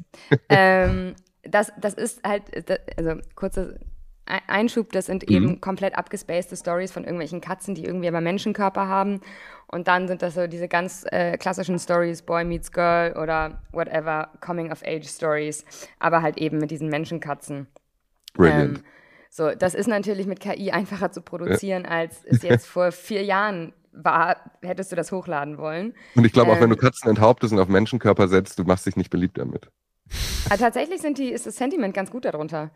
ähm, das, das ist halt, das, also kurzer Einschub, das sind mhm. eben komplett abgespacede Stories von irgendwelchen Katzen, die irgendwie aber Menschenkörper haben. Und dann sind das so diese ganz äh, klassischen Stories, Boy meets Girl oder whatever, Coming-of-Age-Stories, aber halt eben mit diesen Menschenkatzen. Brilliant. Ähm, So, das ist natürlich mit K I einfacher zu produzieren, ja. als es jetzt vor vier Jahren war, hättest du das hochladen wollen. Und ich glaube, ähm, auch wenn du Katzen enthauptest und auf Menschenkörper setzt, du machst dich nicht beliebt damit. Aber tatsächlich sind die, ist das Sentiment ganz gut darunter.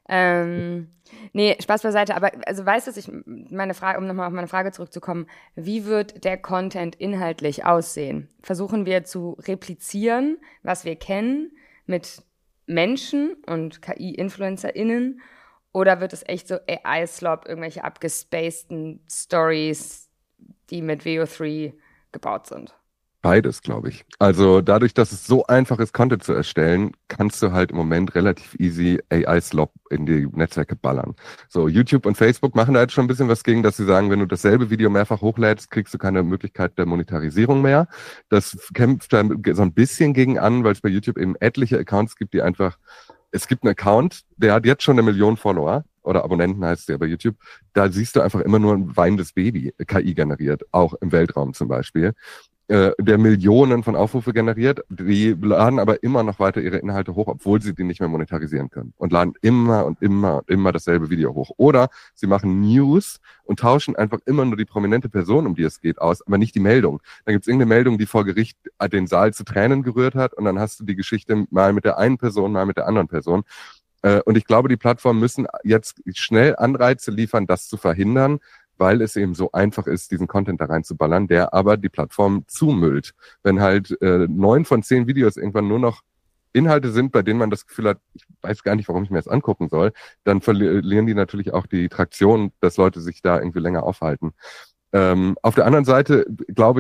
Ähm, nee, Spaß beiseite. Aber also weißt du, ich meine Frage, um nochmal auf meine Frage zurückzukommen, wie wird der Content inhaltlich aussehen? Versuchen wir zu replizieren, was wir kennen, mit Menschen und K I-InfluencerInnen? Oder wird es echt so A I-Slop, irgendwelche abgespaceden Stories, die mit V O drei gebaut sind? Beides, glaube ich. Also dadurch, dass es so einfach ist, Content zu erstellen, kannst du halt im Moment relativ easy A I-Slop in die Netzwerke ballern. So, YouTube und Facebook machen da jetzt schon ein bisschen was gegen, dass sie sagen, wenn du dasselbe Video mehrfach hochlädst, kriegst du keine Möglichkeit der Monetarisierung mehr. Das kämpft da so ein bisschen gegen an, weil es bei YouTube eben etliche Accounts gibt, die einfach, es gibt einen Account, der hat jetzt schon eine Million Follower. Oder Abonnenten heißt der bei YouTube, da siehst du einfach immer nur ein weinendes Baby, K I generiert, auch im Weltraum zum Beispiel, äh, der Millionen von Aufrufe generiert, die laden aber immer noch weiter ihre Inhalte hoch, obwohl sie die nicht mehr monetarisieren können und laden immer und immer und immer dasselbe Video hoch. Oder sie machen News und tauschen einfach immer nur die prominente Person, um die es geht, aus, aber nicht die Meldung. Dann gibt es irgendeine Meldung, die vor Gericht den Saal zu Tränen gerührt hat und dann hast du die Geschichte mal mit der einen Person, mal mit der anderen Person. Und ich glaube, die Plattformen müssen jetzt schnell Anreize liefern, das zu verhindern, weil es eben so einfach ist, diesen Content da reinzuballern, der aber die Plattform zumüllt. Wenn halt äh, neun von zehn Videos irgendwann nur noch Inhalte sind, bei denen man das Gefühl hat, ich weiß gar nicht, warum ich mir das angucken soll, dann verlieren die natürlich auch die Traktion, dass Leute sich da irgendwie länger aufhalten. Ähm, auf der anderen Seite, glaube ich,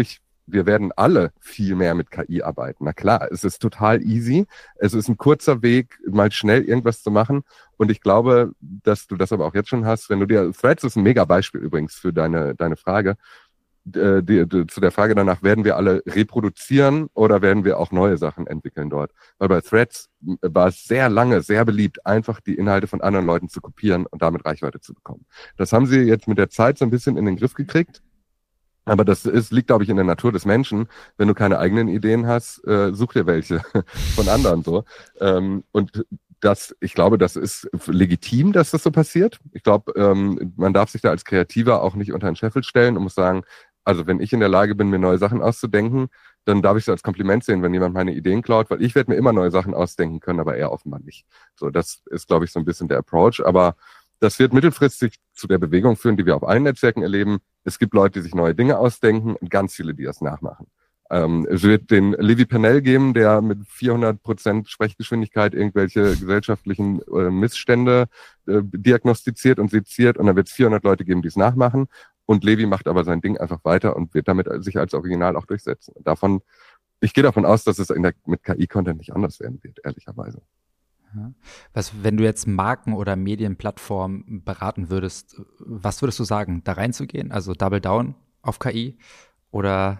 wir werden alle viel mehr mit K I arbeiten. Na klar, es ist total easy. Es ist ein kurzer Weg, mal schnell irgendwas zu machen. Und ich glaube, dass du das aber auch jetzt schon hast. Wenn du dir, Threads ist ein mega Beispiel übrigens für deine, deine Frage. Die, die, zu der Frage danach, werden wir alle reproduzieren oder werden wir auch neue Sachen entwickeln dort? Weil bei Threads war es sehr lange, sehr beliebt, einfach die Inhalte von anderen Leuten zu kopieren und damit Reichweite zu bekommen. Das haben sie jetzt mit der Zeit so ein bisschen in den Griff gekriegt. Aber das ist, liegt, glaube ich, in der Natur des Menschen. Wenn du keine eigenen Ideen hast, äh, such dir welche von anderen so. Ähm, und das, ich glaube, das ist legitim, dass das so passiert. Ich glaube, ähm, man darf sich da als Kreativer auch nicht unter den Scheffel stellen und muss sagen, also wenn ich in der Lage bin, mir neue Sachen auszudenken, dann darf ich es als Kompliment sehen, wenn jemand meine Ideen klaut, weil ich werde mir immer neue Sachen ausdenken können, aber er offenbar nicht. So, das ist, glaube ich, so ein bisschen der Approach. Aber das wird mittelfristig zu der Bewegung führen, die wir auf allen Netzwerken erleben. Es gibt Leute, die sich neue Dinge ausdenken und ganz viele, die das nachmachen. Ähm, es wird den Levi Pennell geben, der mit vierhundert Prozent Sprechgeschwindigkeit irgendwelche gesellschaftlichen äh, Missstände äh, diagnostiziert und seziert. Und dann wird es vierhundert Leute geben, die es nachmachen. Und Levi macht aber sein Ding einfach weiter und wird damit sich als Original auch durchsetzen. Und davon, ich gehe davon aus, dass es in der, mit K I-Content nicht anders werden wird, ehrlicherweise. Was, wenn du jetzt Marken oder Medienplattformen beraten würdest, was würdest du sagen, da reinzugehen? Also Double Down auf K I oder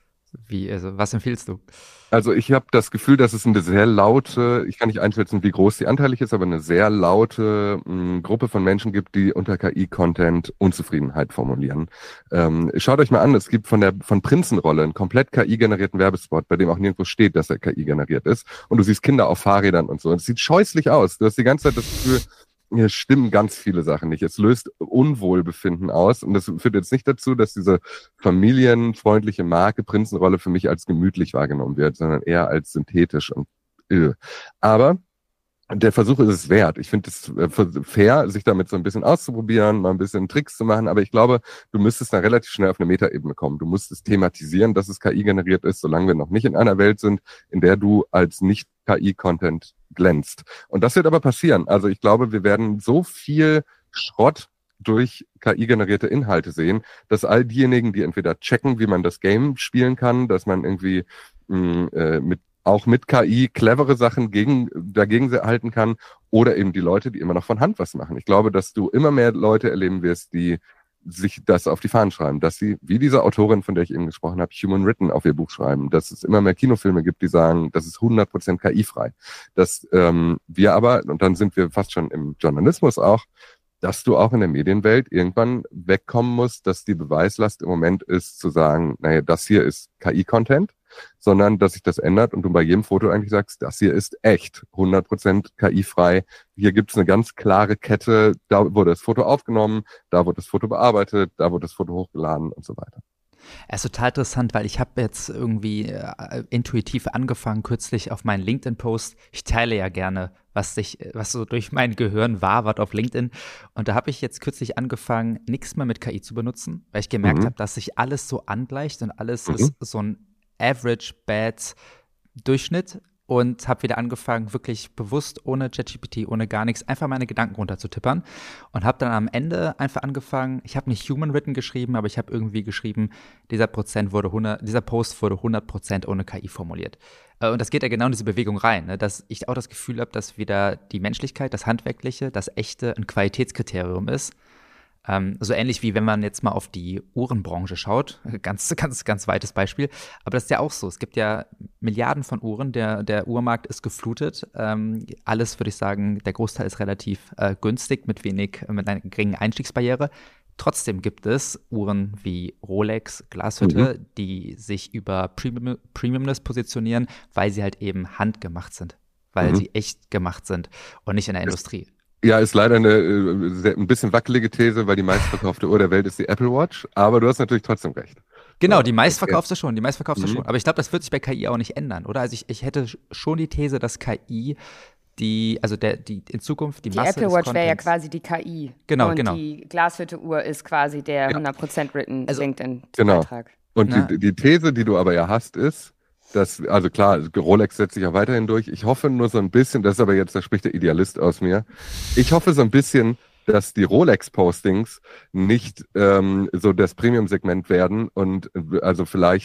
wie, also was empfiehlst du? Also ich habe das Gefühl, dass es eine sehr laute, ich kann nicht einschätzen, wie groß die anteilig ist, aber eine sehr laute mh, Gruppe von Menschen gibt, die unter K I-Content Unzufriedenheit formulieren. Ähm, schaut euch mal an, es gibt von der von Prinzenrolle einen komplett K I-generierten Werbespot, bei dem auch nirgendwo steht, dass er K I-generiert ist. Und du siehst Kinder auf Fahrrädern und so. Und es sieht scheußlich aus. Du hast die ganze Zeit das Gefühl, hier stimmen ganz viele Sachen nicht. Es löst Unwohlbefinden aus. Und das führt jetzt nicht dazu, dass diese familienfreundliche Marke Prinzenrolle für mich als gemütlich wahrgenommen wird, sondern eher als synthetisch und öh. Aber der Versuch ist es wert. Ich finde es fair, sich damit so ein bisschen auszuprobieren, mal ein bisschen Tricks zu machen. Aber ich glaube, du müsstest da relativ schnell auf eine Metaebene kommen. Du musst es thematisieren, dass es K I-generiert ist, solange wir noch nicht in einer Welt sind, in der du als nicht-K I-Content glänzt. Und das wird aber passieren. Also ich glaube, wir werden so viel Schrott durch K I-generierte Inhalte sehen, dass all diejenigen, die entweder checken, wie man das Game spielen kann, dass man irgendwie mh, äh, mit auch mit K I clevere Sachen gegen, dagegen halten kann, oder eben die Leute, die immer noch von Hand was machen. Ich glaube, dass du immer mehr Leute erleben wirst, die sich das auf die Fahnen schreiben, dass sie, wie diese Autorin, von der ich eben gesprochen habe, Human Written auf ihr Buch schreiben, dass es immer mehr Kinofilme gibt, die sagen, das ist hundert Prozent K I-frei. Dass ähm, wir aber, und dann sind wir fast schon im Journalismus auch, dass du auch in der Medienwelt irgendwann wegkommen musst, dass die Beweislast im Moment ist, zu sagen, naja, das hier ist K I-Content, sondern dass sich das ändert und du bei jedem Foto eigentlich sagst, das hier ist echt, hundert Prozent K I-frei. Hier gibt es eine ganz klare Kette, da wurde das Foto aufgenommen, da wurde das Foto bearbeitet, da wurde das Foto hochgeladen und so weiter. Es ist total interessant, weil ich habe jetzt irgendwie äh, intuitiv angefangen, kürzlich auf meinen LinkedIn-Post. Ich teile ja gerne, was sich, was so durch mein Gehirn wabert auf LinkedIn. Und da habe ich jetzt kürzlich angefangen, nichts mehr mit K I zu benutzen, weil ich gemerkt mhm. habe, dass sich alles so angleicht und alles mhm. ist so ein Average Bad Durchschnitt. Und habe wieder angefangen, wirklich bewusst, ohne ChatGPT, ohne gar nichts, einfach meine Gedanken runterzutippern. Und habe dann am Ende einfach angefangen, ich habe nicht Human Written geschrieben, aber ich habe irgendwie geschrieben, dieser Prozent wurde hundert, dieser Post wurde hundert Prozent ohne K I formuliert. Und das geht ja genau in diese Bewegung rein, ne? Dass ich auch das Gefühl habe, dass wieder die Menschlichkeit, das Handwerkliche, das Echte ein Qualitätskriterium ist. Ähm, so ähnlich wie wenn man jetzt mal auf die Uhrenbranche schaut, ganz, ganz, ganz weites Beispiel. Aber das ist ja auch so. Es gibt ja Milliarden von Uhren, der, der Uhrmarkt ist geflutet. Ähm, alles, würde ich sagen, der Großteil ist relativ äh, günstig, mit wenig, mit einer geringen Einstiegsbarriere. Trotzdem gibt es Uhren wie Rolex, Glashütte, mhm. die sich über Premium, Premiumness positionieren, weil sie halt eben handgemacht sind, weil mhm. sie echt gemacht sind und nicht in der Industrie. Ja, ist leider eine äh, ein bisschen wackelige These, weil die meistverkaufte Uhr der Welt ist die Apple Watch, aber du hast natürlich trotzdem recht. Genau, die meistverkaufte schon, die meistverkaufte mhm. schon. Aber ich glaube, das wird sich bei K I auch nicht ändern, oder? Also ich, ich hätte schon die These, dass K I die, also der, die in Zukunft die, die Masse Die Apple Watch wäre ja quasi die K I. Genau, und genau. Und die Glashütte-Uhr ist quasi der ja. hundert Prozent written also, LinkedIn-Beitrag. Genau. Und die, die These, die du aber ja hast, ist, Das, also klar, Rolex setzt sich ja weiterhin durch. Ich hoffe nur so ein bisschen, das ist aber jetzt, da spricht der Idealist aus mir. Ich hoffe so ein bisschen, dass die Rolex-Postings nicht ähm, so das Premium-Segment werden und also vielleicht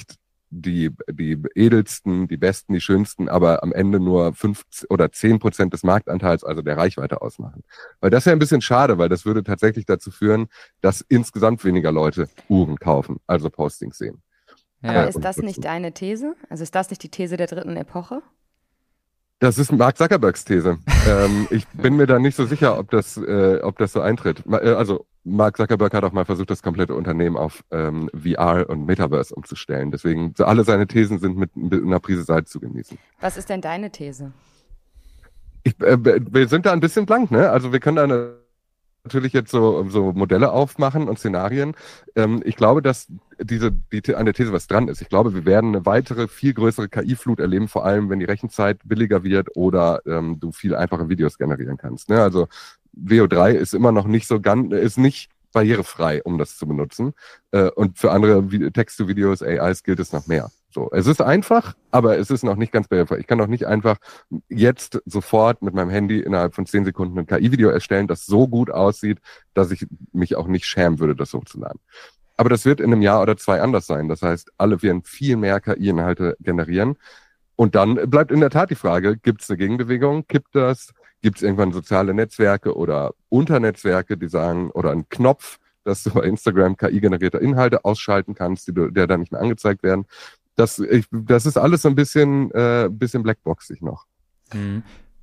die, die edelsten, die besten, die schönsten, aber am Ende nur fünf oder zehn Prozent des Marktanteils, also der Reichweite ausmachen. Weil das wäre ein bisschen schade, weil das würde tatsächlich dazu führen, dass insgesamt weniger Leute Uhren kaufen, also Postings sehen. Aber Ja. ist das nicht deine These? Also ist das nicht die These der dritten Epoche? Das ist Mark Zuckerbergs These. ähm, ich bin mir da nicht so sicher, ob das, äh, ob das so eintritt. Ma- äh, Also Mark Zuckerberg hat auch mal versucht, das komplette Unternehmen auf ähm, V R und Metaverse umzustellen. Deswegen, so alle seine Thesen sind mit, mit einer Prise Salz zu genießen. Was ist denn deine These? Ich, äh, wir sind da ein bisschen blank, ne? Also wir können da natürlich jetzt so, so Modelle aufmachen und Szenarien. Ähm, ich glaube, dass diese, die, an der These was dran ist. Ich glaube, wir werden eine weitere, viel größere K I-Flut erleben, vor allem, wenn die Rechenzeit billiger wird oder ähm, du viel einfache Videos generieren kannst. Ne? Also V O drei ist immer noch nicht so ganz, ist nicht barrierefrei, um das zu benutzen. Äh, und für andere Vi- Text-to-Videos, A Is gilt es noch mehr. So, es ist einfach, aber es ist noch nicht ganz barrierefrei. Ich kann noch nicht einfach jetzt sofort mit meinem Handy innerhalb von zehn Sekunden ein K I-Video erstellen, das so gut aussieht, dass ich mich auch nicht schämen würde, das hochzuladen. Aber das wird in einem Jahr oder zwei anders sein. Das heißt, alle werden viel mehr K I-Inhalte generieren. Und dann bleibt in der Tat die Frage, gibt es eine Gegenbewegung? Kippt das? Gibt es irgendwann soziale Netzwerke oder Unternetzwerke, die sagen, oder einen Knopf, dass du bei Instagram K I-generierte Inhalte ausschalten kannst, die du, der dann nicht mehr angezeigt werden? Das, ich, das ist alles so ein bisschen, äh, bisschen blackboxig noch. Mhm.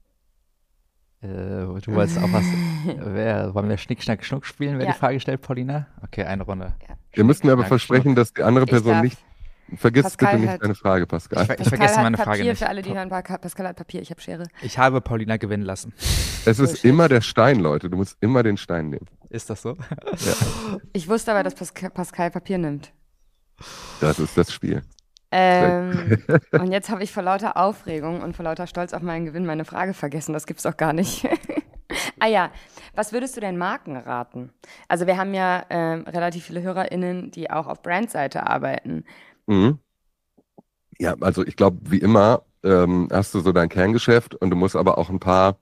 Äh, du wolltest auch was. Wer, wollen wir Schnick, Schnack, Schnuck spielen? Wer Ja. die Frage stellt, Paulina? Okay, eine Runde. Ja. Ihr müsst mir aber Schnack, versprechen, Schnuck. dass die andere Ich Person darf. nicht. Vergiss Pascal bitte nicht hat- deine Frage, Pascal. Ich, ver- ich Pascal vergesse hat meine Papier Frage nicht. für alle, die hören. Pa- Pascal hat Papier, ich habe Schere. Ich habe Paulina gewinnen lassen. Es ist Bullshit. immer der Stein, Leute. Du musst immer den Stein nehmen. Ist das so? Ich wusste aber, dass Pascal, Pascal Papier nimmt. Das ist das Spiel. Ähm, und jetzt habe ich vor lauter Aufregung und vor lauter Stolz auf meinen Gewinn meine Frage vergessen. Das gibt's doch gar nicht. Ah ja, was würdest du denn Marken raten? Also wir haben ja ähm, relativ viele HörerInnen, die auch auf Brandseite arbeiten. Mhm. Ja, also ich glaube, wie immer ähm, hast du so dein Kerngeschäft und du musst aber auch ein paar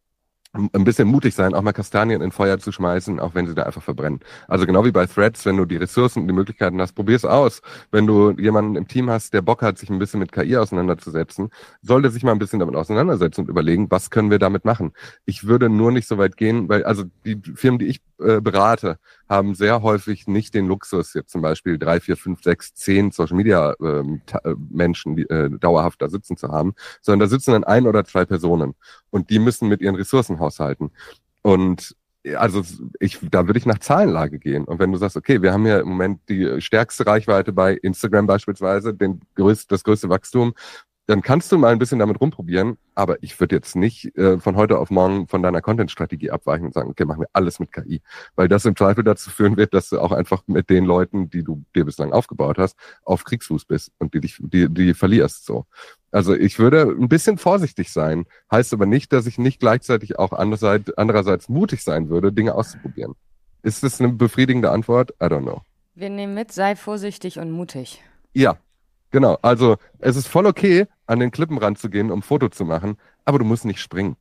ein bisschen mutig sein, auch mal Kastanien in Feuer zu schmeißen, auch wenn sie da einfach verbrennen. Also genau wie bei Threads, wenn du die Ressourcen und die Möglichkeiten hast, probier's aus. Wenn du jemanden im Team hast, der Bock hat, sich ein bisschen mit K I auseinanderzusetzen, sollte sich mal ein bisschen damit auseinandersetzen und überlegen, was können wir damit machen. Ich würde nur nicht so weit gehen, weil also die Firmen, die ich äh, berate, haben sehr häufig nicht den Luxus, jetzt zum Beispiel drei, vier, fünf, sechs, zehn Social Media ähm, ta- äh, Menschen die, äh, dauerhaft da sitzen zu haben, sondern da sitzen dann ein oder zwei Personen und die müssen mit ihren Ressourcen haushalten. Und also ich, da würde ich nach Zahlenlage gehen. Und wenn du sagst, okay, wir haben ja im Moment die stärkste Reichweite bei Instagram beispielsweise, den größt, das größte Wachstum, dann kannst du mal ein bisschen damit rumprobieren, aber ich würde jetzt nicht äh, von heute auf morgen von deiner Content-Strategie abweichen und sagen, okay, machen wir alles mit K I. Weil das im Zweifel dazu führen wird, dass du auch einfach mit den Leuten, die du dir bislang aufgebaut hast, auf Kriegsfuß bist und die dich, die, die verlierst so. Also ich würde ein bisschen vorsichtig sein, heißt aber nicht, dass ich nicht gleichzeitig auch andererseits, andererseits mutig sein würde, Dinge auszuprobieren. Ist das eine befriedigende Antwort? I don't know. Wir nehmen mit, sei vorsichtig und mutig. Ja, genau. Also es ist voll okay, an den Klippenrand zu gehen, um ein Foto zu machen, aber du musst nicht springen.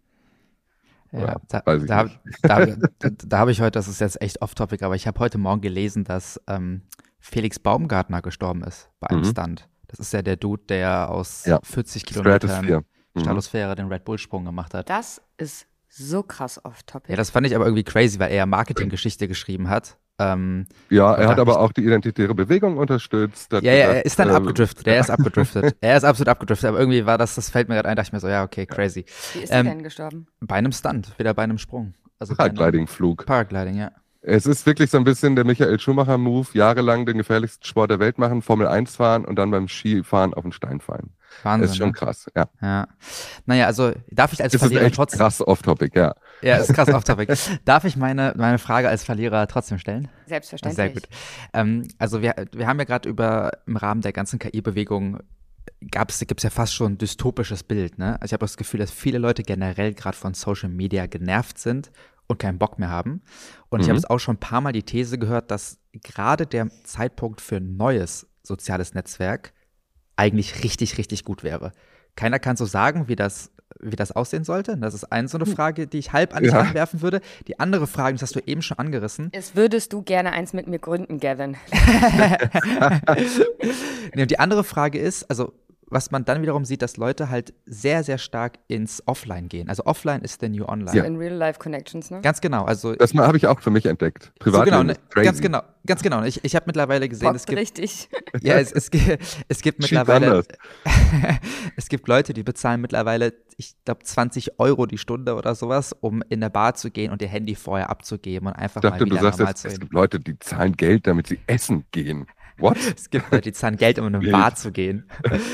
Ja, Ja, da, weiß ich da, nicht. da, da, da habe ich heute, das ist jetzt echt off-topic, aber ich habe heute Morgen gelesen, dass ähm, Felix Baumgartner gestorben ist bei einem Mhm. Stunt. Das ist ja der Dude, der aus Ja. vierzig Kilometern Stratosphere. Mhm. Stratosphäre den Red Bull-Sprung gemacht hat. Das ist so krass off-topic. Ja, das fand ich aber irgendwie crazy, weil er Marketinggeschichte geschrieben hat. Ähm, Ja, Und er da hat hab aber ich- auch die identitäre Bewegung unterstützt. hat ja, ja, gesagt, er ist dann ähm, abgedriftet. Er ist abgedriftet. Er ist absolut abgedriftet. Aber irgendwie war das, das fällt mir gerade ein, dachte ich mir so, ja, okay, crazy. Wie ist ähm, er denn gestorben? Bei einem Stunt, wieder bei einem Sprung. Also bei einem Paragliding-Flug. Paragliding, ja. Es ist wirklich so ein bisschen der Michael Schumacher-Move, jahrelang den gefährlichsten Sport der Welt machen, Formel eins fahren und dann beim Skifahren auf den Stein fallen. Wahnsinn. Das ist schon ne? krass, ja. Ja. Naja, also darf ich als Das ist Verlierer echt trotzdem. krass off-topic, ja. Ja, ist krass off topic. Darf ich meine, meine Frage als Verlierer trotzdem stellen? Selbstverständlich. Sehr gut. Ähm, also wir, wir haben ja gerade über im Rahmen der ganzen K I-Bewegung gab's, gibt's ja fast schon ein dystopisches Bild, ne? Also ich habe das Gefühl, dass viele Leute generell gerade von Social Media genervt sind und keinen Bock mehr haben. Und ich Mhm. habe es auch schon ein paar Mal die These gehört, dass gerade der Zeitpunkt für ein neues soziales Netzwerk eigentlich richtig, richtig gut wäre. Keiner kann so sagen, wie das, wie das aussehen sollte. Das ist eine so eine Frage, die ich halb an dich Ja. anwerfen würde. Die andere Frage, das hast du eben schon angerissen. Ist, würdest du gerne eins mit mir gründen, Gavin? Nee, und die andere Frage ist, also was man dann wiederum sieht, dass Leute halt sehr, sehr stark ins Offline gehen. Also Offline ist der New Online. So in Real-Life-Connections, ne? Ganz genau. Also Das habe ich auch für mich entdeckt. so Privat genau, ne, ganz genau, ganz genau. Ich, ich habe mittlerweile gesehen, es Bockt gibt richtig. ja, es, es, gibt- es gibt Cheap mittlerweile, anders. es gibt Leute, die bezahlen mittlerweile, ich glaube, zwanzig Euro die Stunde oder sowas, um in eine Bar zu gehen und ihr Handy vorher abzugeben und einfach Ich dachte, mal du wieder sagst normal jetzt, zu es reden. gibt Leute, die zahlen Geld, damit sie essen gehen. What? Es gibt Leute, die zahlen Geld, um in eine Wild. Bar zu gehen.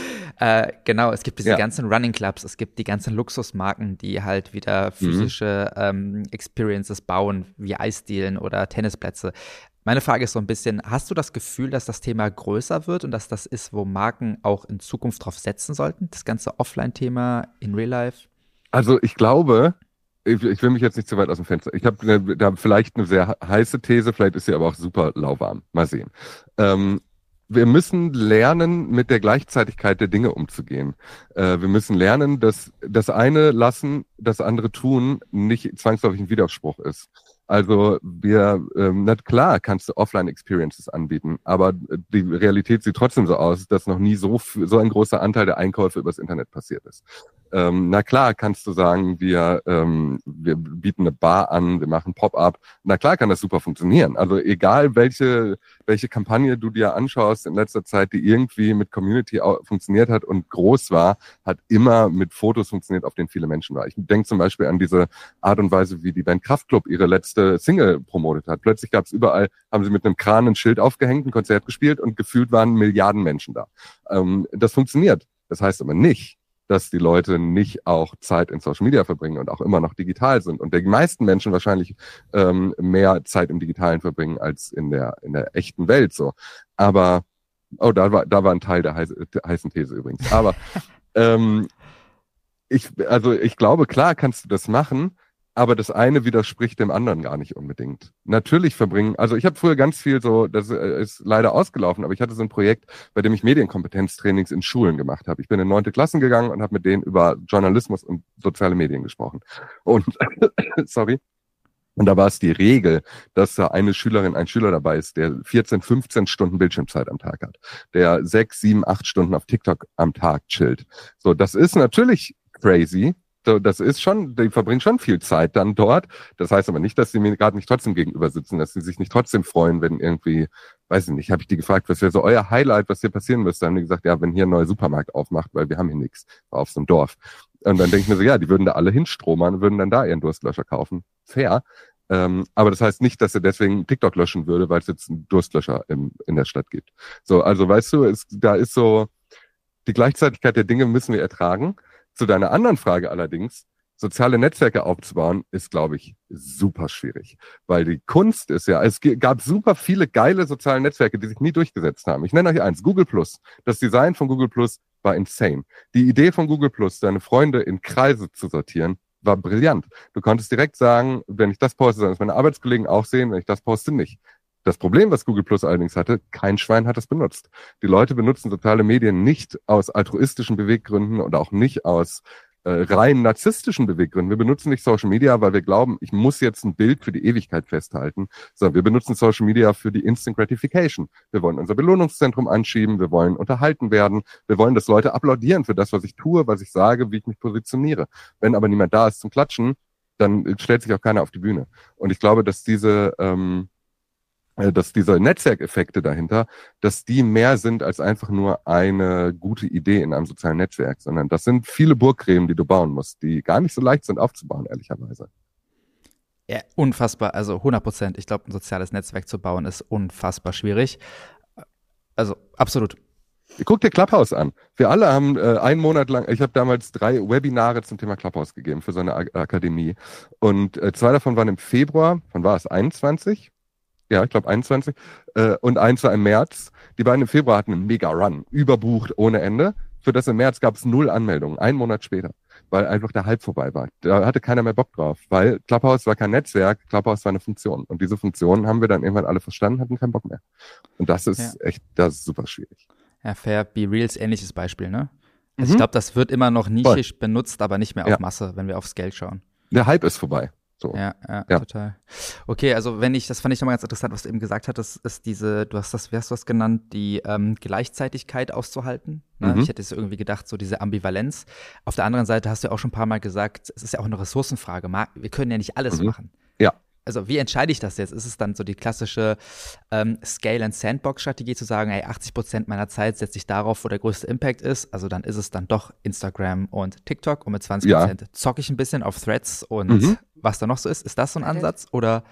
äh, genau, es gibt diese Ja. ganzen Running Clubs, es gibt die ganzen Luxusmarken, die halt wieder physische ähm, Experiences bauen, wie Eisdielen oder Tennisplätze. Meine Frage ist so ein bisschen, hast du das Gefühl, dass das Thema größer wird und dass das ist, wo Marken auch in Zukunft drauf setzen sollten? Das ganze Offline-Thema in Real Life? Also ich glaube, ich, ich will mich jetzt nicht zu weit aus dem Fenster. Ich habe ne, da vielleicht eine sehr heiße These, vielleicht ist sie aber auch super lauwarm. Mal sehen. Ähm, wir müssen lernen, mit der Gleichzeitigkeit der Dinge umzugehen. Äh, wir müssen lernen, dass das eine lassen, das andere tun, nicht zwangsläufig ein Widerspruch ist. Also wir, ähm, na klar, kannst du Offline-Experiences anbieten, aber die Realität sieht trotzdem so aus, dass noch nie so f- so ein großer Anteil der Einkäufe übers Internet passiert ist. Ähm, na klar, kannst du sagen, wir, ähm, wir bieten eine Bar an, wir machen Pop-up. Na klar kann das super funktionieren. Also egal, welche, welche Kampagne du dir anschaust in letzter Zeit, die irgendwie mit Community au- funktioniert hat und groß war, hat immer mit Fotos funktioniert, auf denen viele Menschen waren. Ich denke zum Beispiel an diese Art und Weise, wie die Band Kraftklub ihre letzte Single promotet hat. Plötzlich gab es überall, haben sie mit einem Kran ein Schild aufgehängt, ein Konzert gespielt und gefühlt waren Milliarden Menschen da. Ähm, das funktioniert. Das heißt aber nicht, dass die Leute nicht auch Zeit in Social Media verbringen und auch immer noch digital sind. Und die meisten Menschen wahrscheinlich ähm, mehr Zeit im Digitalen verbringen als in der in der echten Welt so. Aber, oh, da war da war ein Teil der heiß, der heißen These übrigens. Aber ähm, ich, also ich glaube, klar kannst du das machen, aber das eine widerspricht dem anderen gar nicht unbedingt. Natürlich verbringen, also ich habe früher ganz viel so, das äh, ist leider ausgelaufen, aber ich hatte so ein Projekt, bei dem ich Medienkompetenztrainings in Schulen gemacht habe. Ich bin in neunte Klassen gegangen und habe mit denen über Journalismus und soziale Medien gesprochen. Und sorry. Und da war es die Regel, dass da eine Schülerin, ein Schüler dabei ist, der vierzehn, fünfzehn Stunden Bildschirmzeit am Tag hat, der sechs, sieben, acht Stunden auf TikTok am Tag chillt. So, das ist natürlich crazy. So, das ist schon, die verbringen schon viel Zeit dann dort. Das heißt aber nicht, dass sie mir gerade nicht trotzdem gegenüber sitzen, dass sie sich nicht trotzdem freuen, wenn irgendwie, weiß ich nicht, habe ich die gefragt, was wäre so euer Highlight, was hier passieren müsste. Dann haben die gesagt, ja, wenn hier ein neuer Supermarkt aufmacht, weil wir haben hier nichts, war auf so einem Dorf. Und dann denke ich mir so, ja, die würden da alle hinstromern und würden dann da ihren Durstlöscher kaufen. Fair. Ähm, aber das heißt nicht, dass er deswegen TikTok löschen würde, weil es jetzt einen Durstlöscher im, in der Stadt gibt. So, also weißt du, es, da ist so, die Gleichzeitigkeit der Dinge müssen wir ertragen. Zu deiner anderen Frage allerdings, soziale Netzwerke aufzubauen, ist, glaube ich, super schwierig. Weil die Kunst ist ja, es g- gab super viele geile soziale Netzwerke, die sich nie durchgesetzt haben. Ich nenne euch eins, Google Plus. Das Design von Google Plus war insane. Die Idee von Google Plus, deine Freunde in Kreise zu sortieren, war brillant. Du konntest direkt sagen, wenn ich das poste, sollen es meine Arbeitskollegen auch sehen, wenn ich das poste, nicht. Das Problem, was Google Plus allerdings hatte, kein Schwein hat es benutzt. Die Leute benutzen soziale Medien nicht aus altruistischen Beweggründen und auch nicht aus äh, rein narzisstischen Beweggründen. Wir benutzen nicht Social Media, weil wir glauben, ich muss jetzt ein Bild für die Ewigkeit festhalten, sondern wir benutzen Social Media für die Instant Gratification. Wir wollen unser Belohnungszentrum anschieben, wir wollen unterhalten werden, wir wollen, dass Leute applaudieren für das, was ich tue, was ich sage, wie ich mich positioniere. Wenn aber niemand da ist zum Klatschen, dann stellt sich auch keiner auf die Bühne. Und ich glaube, dass diese ähm, dass diese Netzwerkeffekte dahinter, dass die mehr sind als einfach nur eine gute Idee in einem sozialen Netzwerk, sondern das sind viele Burggräben, die du bauen musst, die gar nicht so leicht sind aufzubauen, ehrlicherweise. Ja, unfassbar, also hundert Prozent. Ich glaube, ein soziales Netzwerk zu bauen ist unfassbar schwierig. Also absolut. Guck dir Clubhouse an. Wir alle haben äh, einen Monat lang, ich habe damals drei Webinare zum Thema Clubhouse gegeben für so eine A- Akademie und äh, zwei davon waren im Februar, wann war es, einundzwanzig? Ja, ich glaube einundzwanzig. Äh, und eins war im März. Die beiden im Februar hatten einen Mega-Run, überbucht ohne Ende. Für das im März gab es null Anmeldungen, einen Monat später, weil einfach der Hype vorbei war. Da hatte keiner mehr Bock drauf, weil Clubhouse war kein Netzwerk, Clubhouse war eine Funktion. Und diese Funktion haben wir dann irgendwann alle verstanden, hatten keinen Bock mehr. Und das ist Ja. echt, das ist super schwierig. Ja, fair, Be Reals ähnliches Beispiel, ne? Also ich glaube, das wird immer noch nischig Voll. benutzt, aber nicht mehr auf Ja. Masse, wenn wir aufs Geld schauen. Der Hype ist vorbei. So. Ja, ja, Ja. total. Okay, also wenn ich, das fand ich nochmal ganz interessant, was du eben gesagt hattest, ist diese, du hast das, wie hast du das genannt, die ähm, Gleichzeitigkeit auszuhalten. Ne? Mhm. Ich hätte es irgendwie gedacht, so diese Ambivalenz. Auf der anderen Seite hast du ja auch schon ein paar Mal gesagt, es ist ja auch eine Ressourcenfrage. Ma- Wir können ja nicht alles Mhm. machen. Ja. Also wie entscheide ich das jetzt? Ist es dann so die klassische ähm, Scale-and-Sandbox-Strategie zu sagen, ey, achtzig Prozent meiner Zeit setze ich darauf, wo der größte Impact ist. Also dann ist es dann doch Instagram und TikTok und mit zwanzig Prozent zocke ich ein bisschen auf Threads und Mhm. was da noch so ist. Ist das so ein Reddit. Ansatz? Oder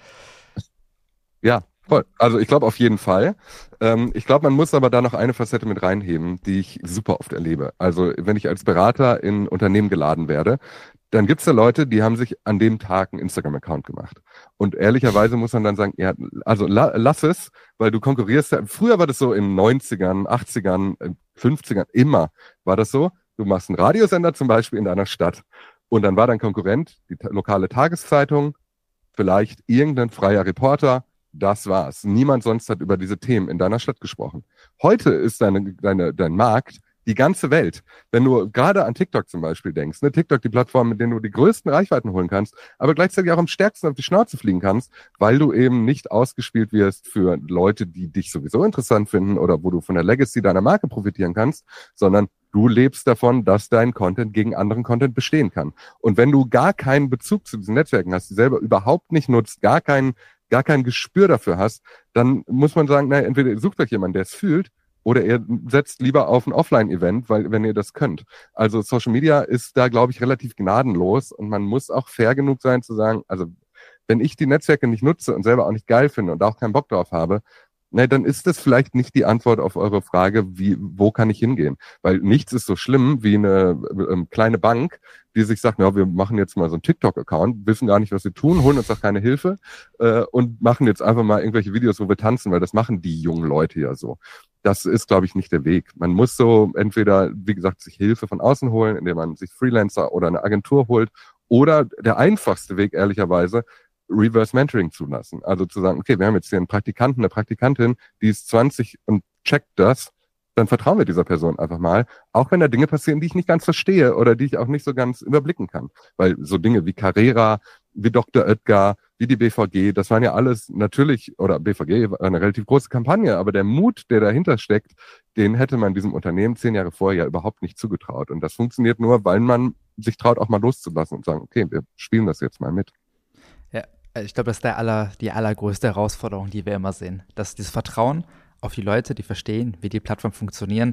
Ja, voll. Also ich glaube auf jeden Fall. Ähm, ich glaube, man muss aber da noch eine Facette mit reinheben, die ich super oft erlebe. Also wenn ich als Berater in Unternehmen geladen werde, dann gibt's da Leute, die haben sich an dem Tag einen Instagram-Account gemacht. Und ehrlicherweise muss man dann sagen, ja, also la, lass es, weil du konkurrierst ja. Früher war das so in neunzigern, achtzigern, äh, fünfzigern, immer war das so. Du machst einen Radiosender zum Beispiel in deiner Stadt. Und dann war dein Konkurrent die ta- lokale Tageszeitung, vielleicht irgendein freier Reporter. Das war's. Niemand sonst hat über diese Themen in deiner Stadt gesprochen. Heute ist deine, deine, dein Markt die ganze Welt. Wenn du gerade an TikTok zum Beispiel denkst, ne, TikTok, die Plattform, mit der du die größten Reichweiten holen kannst, aber gleichzeitig auch am stärksten auf die Schnauze fliegen kannst, weil du eben nicht ausgespielt wirst für Leute, die dich sowieso interessant finden oder wo du von der Legacy deiner Marke profitieren kannst, sondern du lebst davon, dass dein Content gegen anderen Content bestehen kann. Und wenn du gar keinen Bezug zu diesen Netzwerken hast, die selber überhaupt nicht nutzt, gar kein, gar kein Gespür dafür hast, dann muss man sagen, naja, entweder ihr sucht euch jemanden, der es fühlt, oder ihr setzt lieber auf ein Offline-Event, weil wenn ihr das könnt. Also Social Media ist da, glaube ich, relativ gnadenlos und man muss auch fair genug sein zu sagen, also wenn ich die Netzwerke nicht nutze und selber auch nicht geil finde und auch keinen Bock drauf habe, na, dann ist das vielleicht nicht die Antwort auf eure Frage, wie, wo kann ich hingehen? Weil nichts ist so schlimm wie eine ähm, kleine Bank, die sich sagt, ja, wir machen jetzt mal so einen TikTok-Account, wissen gar nicht, was sie tun, holen uns auch keine Hilfe äh, und machen jetzt einfach mal irgendwelche Videos, wo wir tanzen, weil das machen die jungen Leute ja so. Das ist, glaube ich, nicht der Weg. Man muss so entweder, wie gesagt, sich Hilfe von außen holen, indem man sich Freelancer oder eine Agentur holt, oder der einfachste Weg, ehrlicherweise, Reverse Mentoring zulassen. Also zu sagen, okay, wir haben jetzt hier einen Praktikanten, eine Praktikantin, die ist zwanzig und checkt das, dann vertrauen wir dieser Person einfach mal, auch wenn da Dinge passieren, die ich nicht ganz verstehe oder die ich auch nicht so ganz überblicken kann. Weil so Dinge wie Carrera, wie Doktor Oetker, wie die B V G, das waren ja alles natürlich, oder B V G war eine relativ große Kampagne, aber der Mut, der dahinter steckt, den hätte man diesem Unternehmen zehn Jahre vorher ja überhaupt nicht zugetraut. Und das funktioniert nur, weil man sich traut, auch mal loszulassen und sagen, okay, wir spielen das jetzt mal mit. ja, ich glaube, das ist der aller, die allergrößte Herausforderung, die wir immer sehen. Dass dieses Vertrauen auf die Leute, die verstehen, wie die Plattformen funktionieren,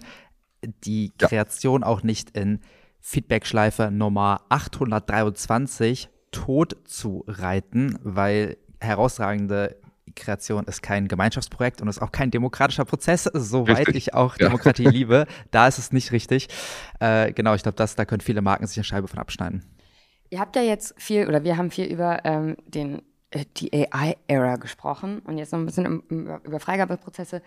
die Ja. Kreation auch nicht in Feedback-Schleife Nummer achthundertdreiundzwanzig tot zu reiten, weil herausragende Kreation ist kein Gemeinschaftsprojekt und ist auch kein demokratischer Prozess, soweit Richtig. ich auch Ja. Demokratie liebe. Da ist es nicht richtig. Äh, genau, ich glaube, da können viele Marken sich eine Scheibe von abschneiden. Ihr habt ja jetzt viel, oder wir haben viel über ähm, den, äh, die A I-Ära gesprochen und jetzt noch ein bisschen um, um, über Freigabeprozesse.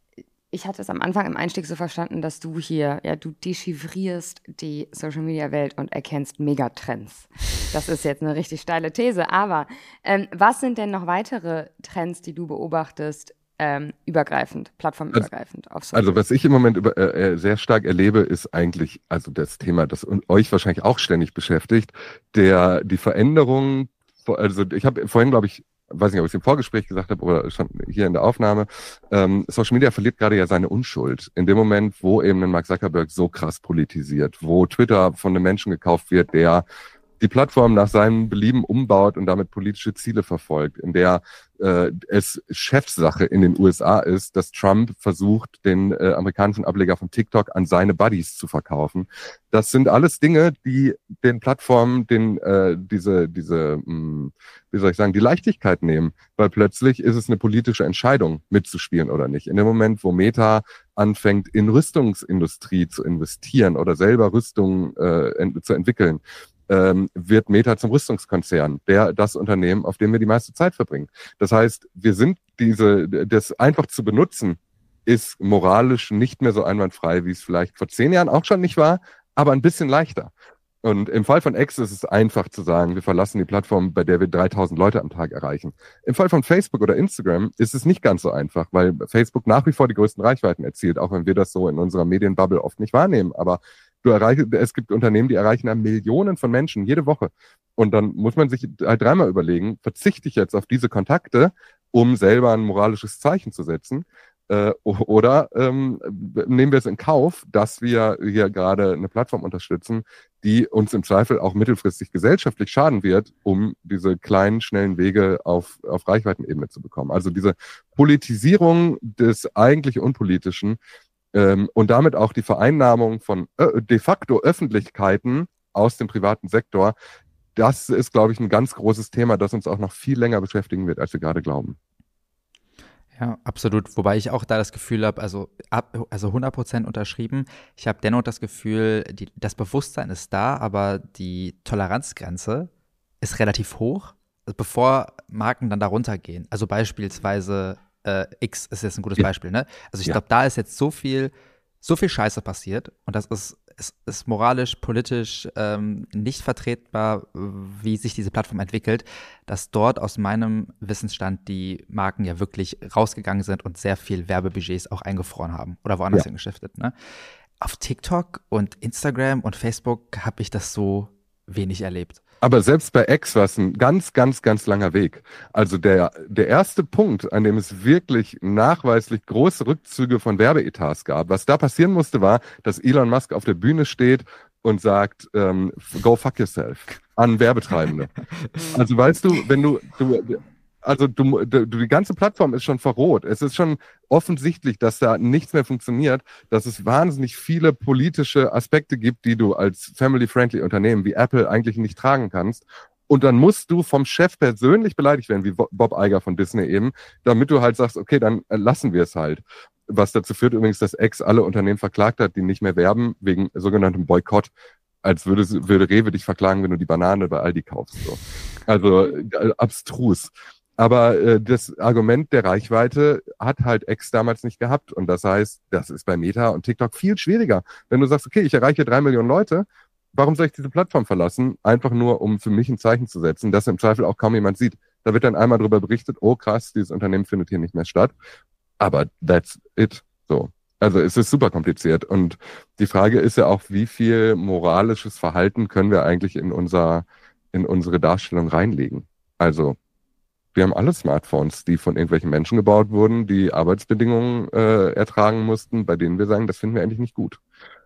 Ich hatte es am Anfang im Einstieg so verstanden, dass du hier, ja, du dechiffrierst die Social-Media-Welt und erkennst Megatrends. Das ist jetzt eine richtig steile These, aber ähm, was sind denn noch weitere Trends, die du beobachtest, ähm, übergreifend, plattformübergreifend auf Social? Also was ich im Moment über, äh, sehr stark erlebe, ist eigentlich, also das Thema, das euch wahrscheinlich auch ständig beschäftigt, der die Veränderung, also ich habe vorhin, glaube ich, weiß nicht, ob ich es im Vorgespräch gesagt habe oder schon hier in der Aufnahme, ähm, Social Media verliert gerade ja seine Unschuld. In dem Moment, wo eben ein Mark Zuckerberg so krass politisiert, wo Twitter von einem Menschen gekauft wird, der die Plattform nach seinem Belieben umbaut und damit politische Ziele verfolgt, in der äh, es Chefsache in den U S A ist, dass Trump versucht, den äh, amerikanischen Ableger von TikTok an seine Buddies zu verkaufen. Das sind alles Dinge, die den Plattformen den äh, diese diese mh, wie soll ich sagen, die Leichtigkeit nehmen, weil plötzlich ist es eine politische Entscheidung, mitzuspielen oder nicht. In dem Moment, wo Meta anfängt, in Rüstungsindustrie zu investieren oder selber Rüstungen äh, ent- zu entwickeln, ähm, wird Meta zum Rüstungskonzern, der das Unternehmen, auf dem wir die meiste Zeit verbringen. Das heißt, wir sind diese, das einfach zu benutzen, ist moralisch nicht mehr so einwandfrei, wie es vielleicht vor zehn Jahren auch schon nicht war, aber ein bisschen leichter. Und im Fall von X ist es einfach zu sagen, wir verlassen die Plattform, bei der wir dreitausend Leute am Tag erreichen. Im Fall von Facebook oder Instagram ist es nicht ganz so einfach, weil Facebook nach wie vor die größten Reichweiten erzielt, auch wenn wir das so in unserer Medienbubble oft nicht wahrnehmen. Aber Du erreichst, es gibt Unternehmen, die erreichen ja Millionen von Menschen jede Woche. Und dann muss man sich halt dreimal überlegen, verzichte ich jetzt auf diese Kontakte, um selber ein moralisches Zeichen zu setzen? Äh, oder ähm, nehmen wir es in Kauf, dass wir hier gerade eine Plattform unterstützen, die uns im Zweifel auch mittelfristig gesellschaftlich schaden wird, um diese kleinen, schnellen Wege auf, auf Reichweitenebene zu bekommen. Also diese Politisierung des eigentlich Unpolitischen ähm, und damit auch die Vereinnahmung von äh, de facto Öffentlichkeiten aus dem privaten Sektor, das ist, glaube ich, ein ganz großes Thema, das uns auch noch viel länger beschäftigen wird, als wir gerade glauben. Ja, absolut. Wobei ich auch da das Gefühl habe, also, ab, also hundert Prozent unterschrieben. Ich habe dennoch das Gefühl, die, das Bewusstsein ist da, aber die Toleranzgrenze ist relativ hoch, bevor Marken dann darunter gehen. Also beispielsweise äh, X ist jetzt ein gutes ja. Beispiel, ne? Also ich ja. glaube, da ist jetzt so viel, so viel Scheiße passiert und das ist Es ist moralisch, politisch ähm, nicht vertretbar, wie sich diese Plattform entwickelt, dass dort aus meinem Wissensstand die Marken ja wirklich rausgegangen sind und sehr viel Werbebudgets auch eingefroren haben oder woanders ja. hingeschiftet. Ne? Auf TikTok und Instagram und Facebook habe ich das so wenig erlebt. Aber selbst bei X war es ein ganz, ganz, ganz langer Weg. Also der, der erste Punkt, an dem es wirklich nachweislich große Rückzüge von Werbeetats gab, was da passieren musste, war, dass Elon Musk auf der Bühne steht und sagt, ähm, go fuck yourself an Werbetreibende. Also weißt du, wenn du, du also du, du, die ganze Plattform ist schon verroht. Es ist schon offensichtlich, dass da nichts mehr funktioniert, dass es wahnsinnig viele politische Aspekte gibt, die du als family-friendly Unternehmen wie Apple eigentlich nicht tragen kannst. Und dann musst du vom Chef persönlich beleidigt werden, wie Bob Iger von Disney eben, damit du halt sagst, okay, dann lassen wir es halt. Was dazu führt übrigens, dass X alle Unternehmen verklagt hat, die nicht mehr werben, wegen sogenanntem Boykott. Als würde, würde Rewe dich verklagen, wenn du die Banane bei Aldi kaufst. So. Also äh, abstrus. Aber äh, das Argument der Reichweite hat halt X damals nicht gehabt. Und das heißt, das ist bei Meta und TikTok viel schwieriger. Wenn du sagst, okay, ich erreiche drei Millionen Leute, warum soll ich diese Plattform verlassen? Einfach nur, um für mich ein Zeichen zu setzen, das im Zweifel auch kaum jemand sieht. Da wird dann einmal drüber berichtet, oh krass, dieses Unternehmen findet hier nicht mehr statt. Aber that's it. So. Also es ist super kompliziert. Und die Frage ist ja auch, wie viel moralisches Verhalten können wir eigentlich in unser, in unsere Darstellung reinlegen? Also wir haben alle Smartphones, die von irgendwelchen Menschen gebaut wurden, die Arbeitsbedingungen äh, ertragen mussten, bei denen wir sagen, das finden wir eigentlich nicht gut.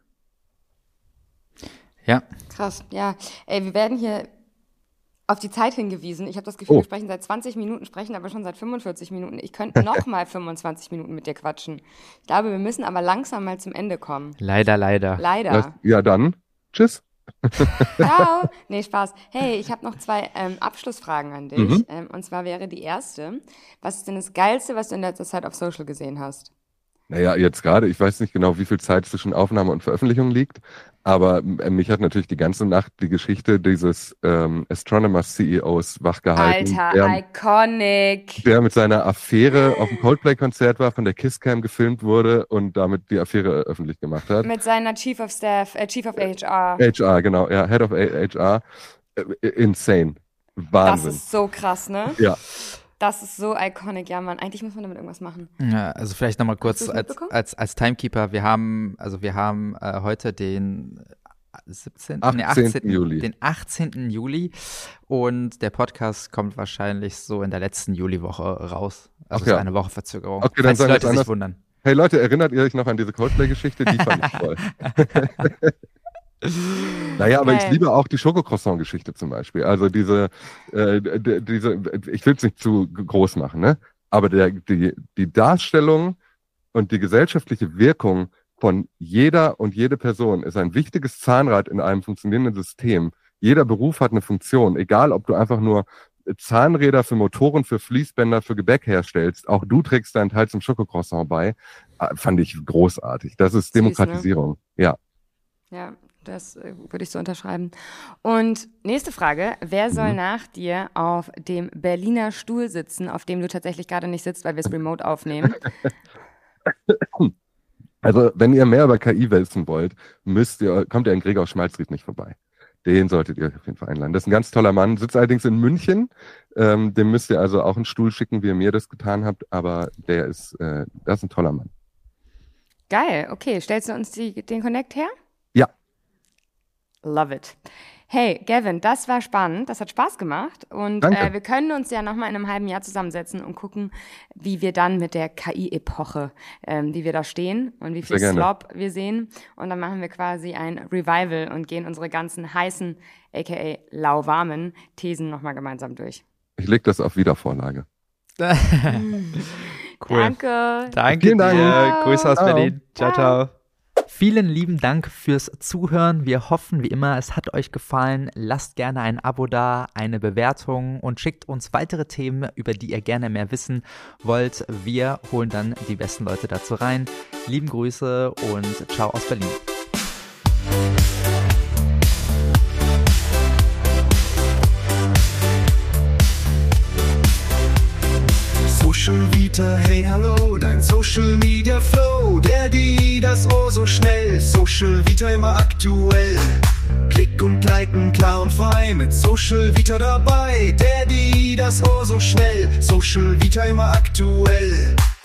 Ja. Krass, ja. Ey, wir werden hier auf die Zeit hingewiesen. Ich habe das Gefühl, Oh. wir sprechen seit zwanzig Minuten, sprechen aber schon seit fünfundvierzig Minuten. Ich könnte noch mal fünfundzwanzig Minuten mit dir quatschen. Ich glaube, wir müssen aber langsam mal zum Ende kommen. Leider, leider. Leider. Das, ja dann, tschüss. Ciao. Nee, Spaß. Hey, ich habe noch zwei ähm, Abschlussfragen an dich. Mhm. Ähm, und zwar wäre die erste: Was ist denn das Geilste, was du in letzter Zeit auf Social gesehen hast? Naja, jetzt gerade, ich weiß nicht genau, wie viel Zeit zwischen Aufnahme und Veröffentlichung liegt, aber äh, mich hat natürlich die ganze Nacht die Geschichte dieses ähm, Astronomers C E Os wachgehalten, Alter, der, iconic. der mit seiner Affäre auf dem Coldplay-Konzert war, von der Kisscam gefilmt wurde und damit die Affäre öffentlich gemacht hat. Mit seiner Chief of Staff, äh, Chief of H R. H R, genau, ja, Head of H R. Äh, insane. Wahnsinn. Das ist so krass, ne? Ja. Das ist so iconic, ja, Mann. Eigentlich muss man damit irgendwas machen. Ja, also vielleicht nochmal kurz du's als, mitbekommen? als, als Timekeeper. Wir haben, also wir haben äh, heute den siebzehnten. Nee, achtzehnten achtzehnten Juli. Den achtzehnten Juli und der Podcast kommt wahrscheinlich so in der letzten Juliwoche raus. Also Ach es ja. ist eine Woche Verzögerung. Okay, dann falls die sagen wir Leute es sich anders. wundern. Hey Leute, erinnert ihr euch noch an diese Coldplay-Geschichte? Die fand ich toll. Naja, aber Geil. ich liebe auch die Schokocroissant-Geschichte zum Beispiel. Also diese, äh, d- diese, ich will es nicht zu groß machen, ne? Aber der, die, die Darstellung und die gesellschaftliche Wirkung von jeder und jede Person ist ein wichtiges Zahnrad in einem funktionierenden System. Jeder Beruf hat eine Funktion, egal ob du einfach nur Zahnräder für Motoren, für Fließbänder, für Gebäck herstellst. Auch du trägst deinen Teil zum Schokocroissant bei. Ah, fand ich großartig. Das ist Süß, ne? Demokratisierung. Ja. Ja, das äh, würde ich so unterschreiben. Und nächste Frage: Wer soll Mhm. nach dir auf dem Berliner Stuhl sitzen, auf dem du tatsächlich gerade nicht sitzt, weil wir es remote aufnehmen? Also, wenn ihr mehr über K I wissen wollt, müsst ihr, kommt ihr an Gregor Schmalzried nicht vorbei. Den solltet ihr auf jeden Fall einladen. Das ist ein ganz toller Mann, sitzt allerdings in München. Ähm, dem müsst ihr also auch einen Stuhl schicken, wie ihr mir das getan habt. Aber der ist, äh, das ist ein toller Mann. Geil, okay. Stellst du uns die, den Connect her? Ja. Love it. Hey, Gavin, das war spannend. Das hat Spaß gemacht. Und äh, wir können uns ja nochmal in einem halben Jahr zusammensetzen und gucken, wie wir dann mit der K I-Epoche, ähm, wie wir da stehen und wie viel Slop wir sehen. Und dann machen wir quasi ein Revival und gehen unsere ganzen heißen, aka lauwarmen Thesen nochmal gemeinsam durch. Ich leg das auf Wiedervorlage. Cool. Danke. Danke Vielen dir. Dank. Grüße aus Ciao. Berlin. Ciao, ciao. Vielen lieben Dank fürs Zuhören. Wir hoffen, wie immer, es hat euch gefallen. Lasst gerne ein Abo da, eine Bewertung und schickt uns weitere Themen, über die ihr gerne mehr wissen wollt. Wir holen dann die besten Leute dazu rein. Lieben Grüße und ciao aus Berlin. Social Vita, hey hallo, dein Social Media Flow, der, die, das oh so schnell, Social Vita immer aktuell. Klick und liken, klar und frei, mit Social Vita dabei, der, die, das oh so schnell, Social Vita immer aktuell.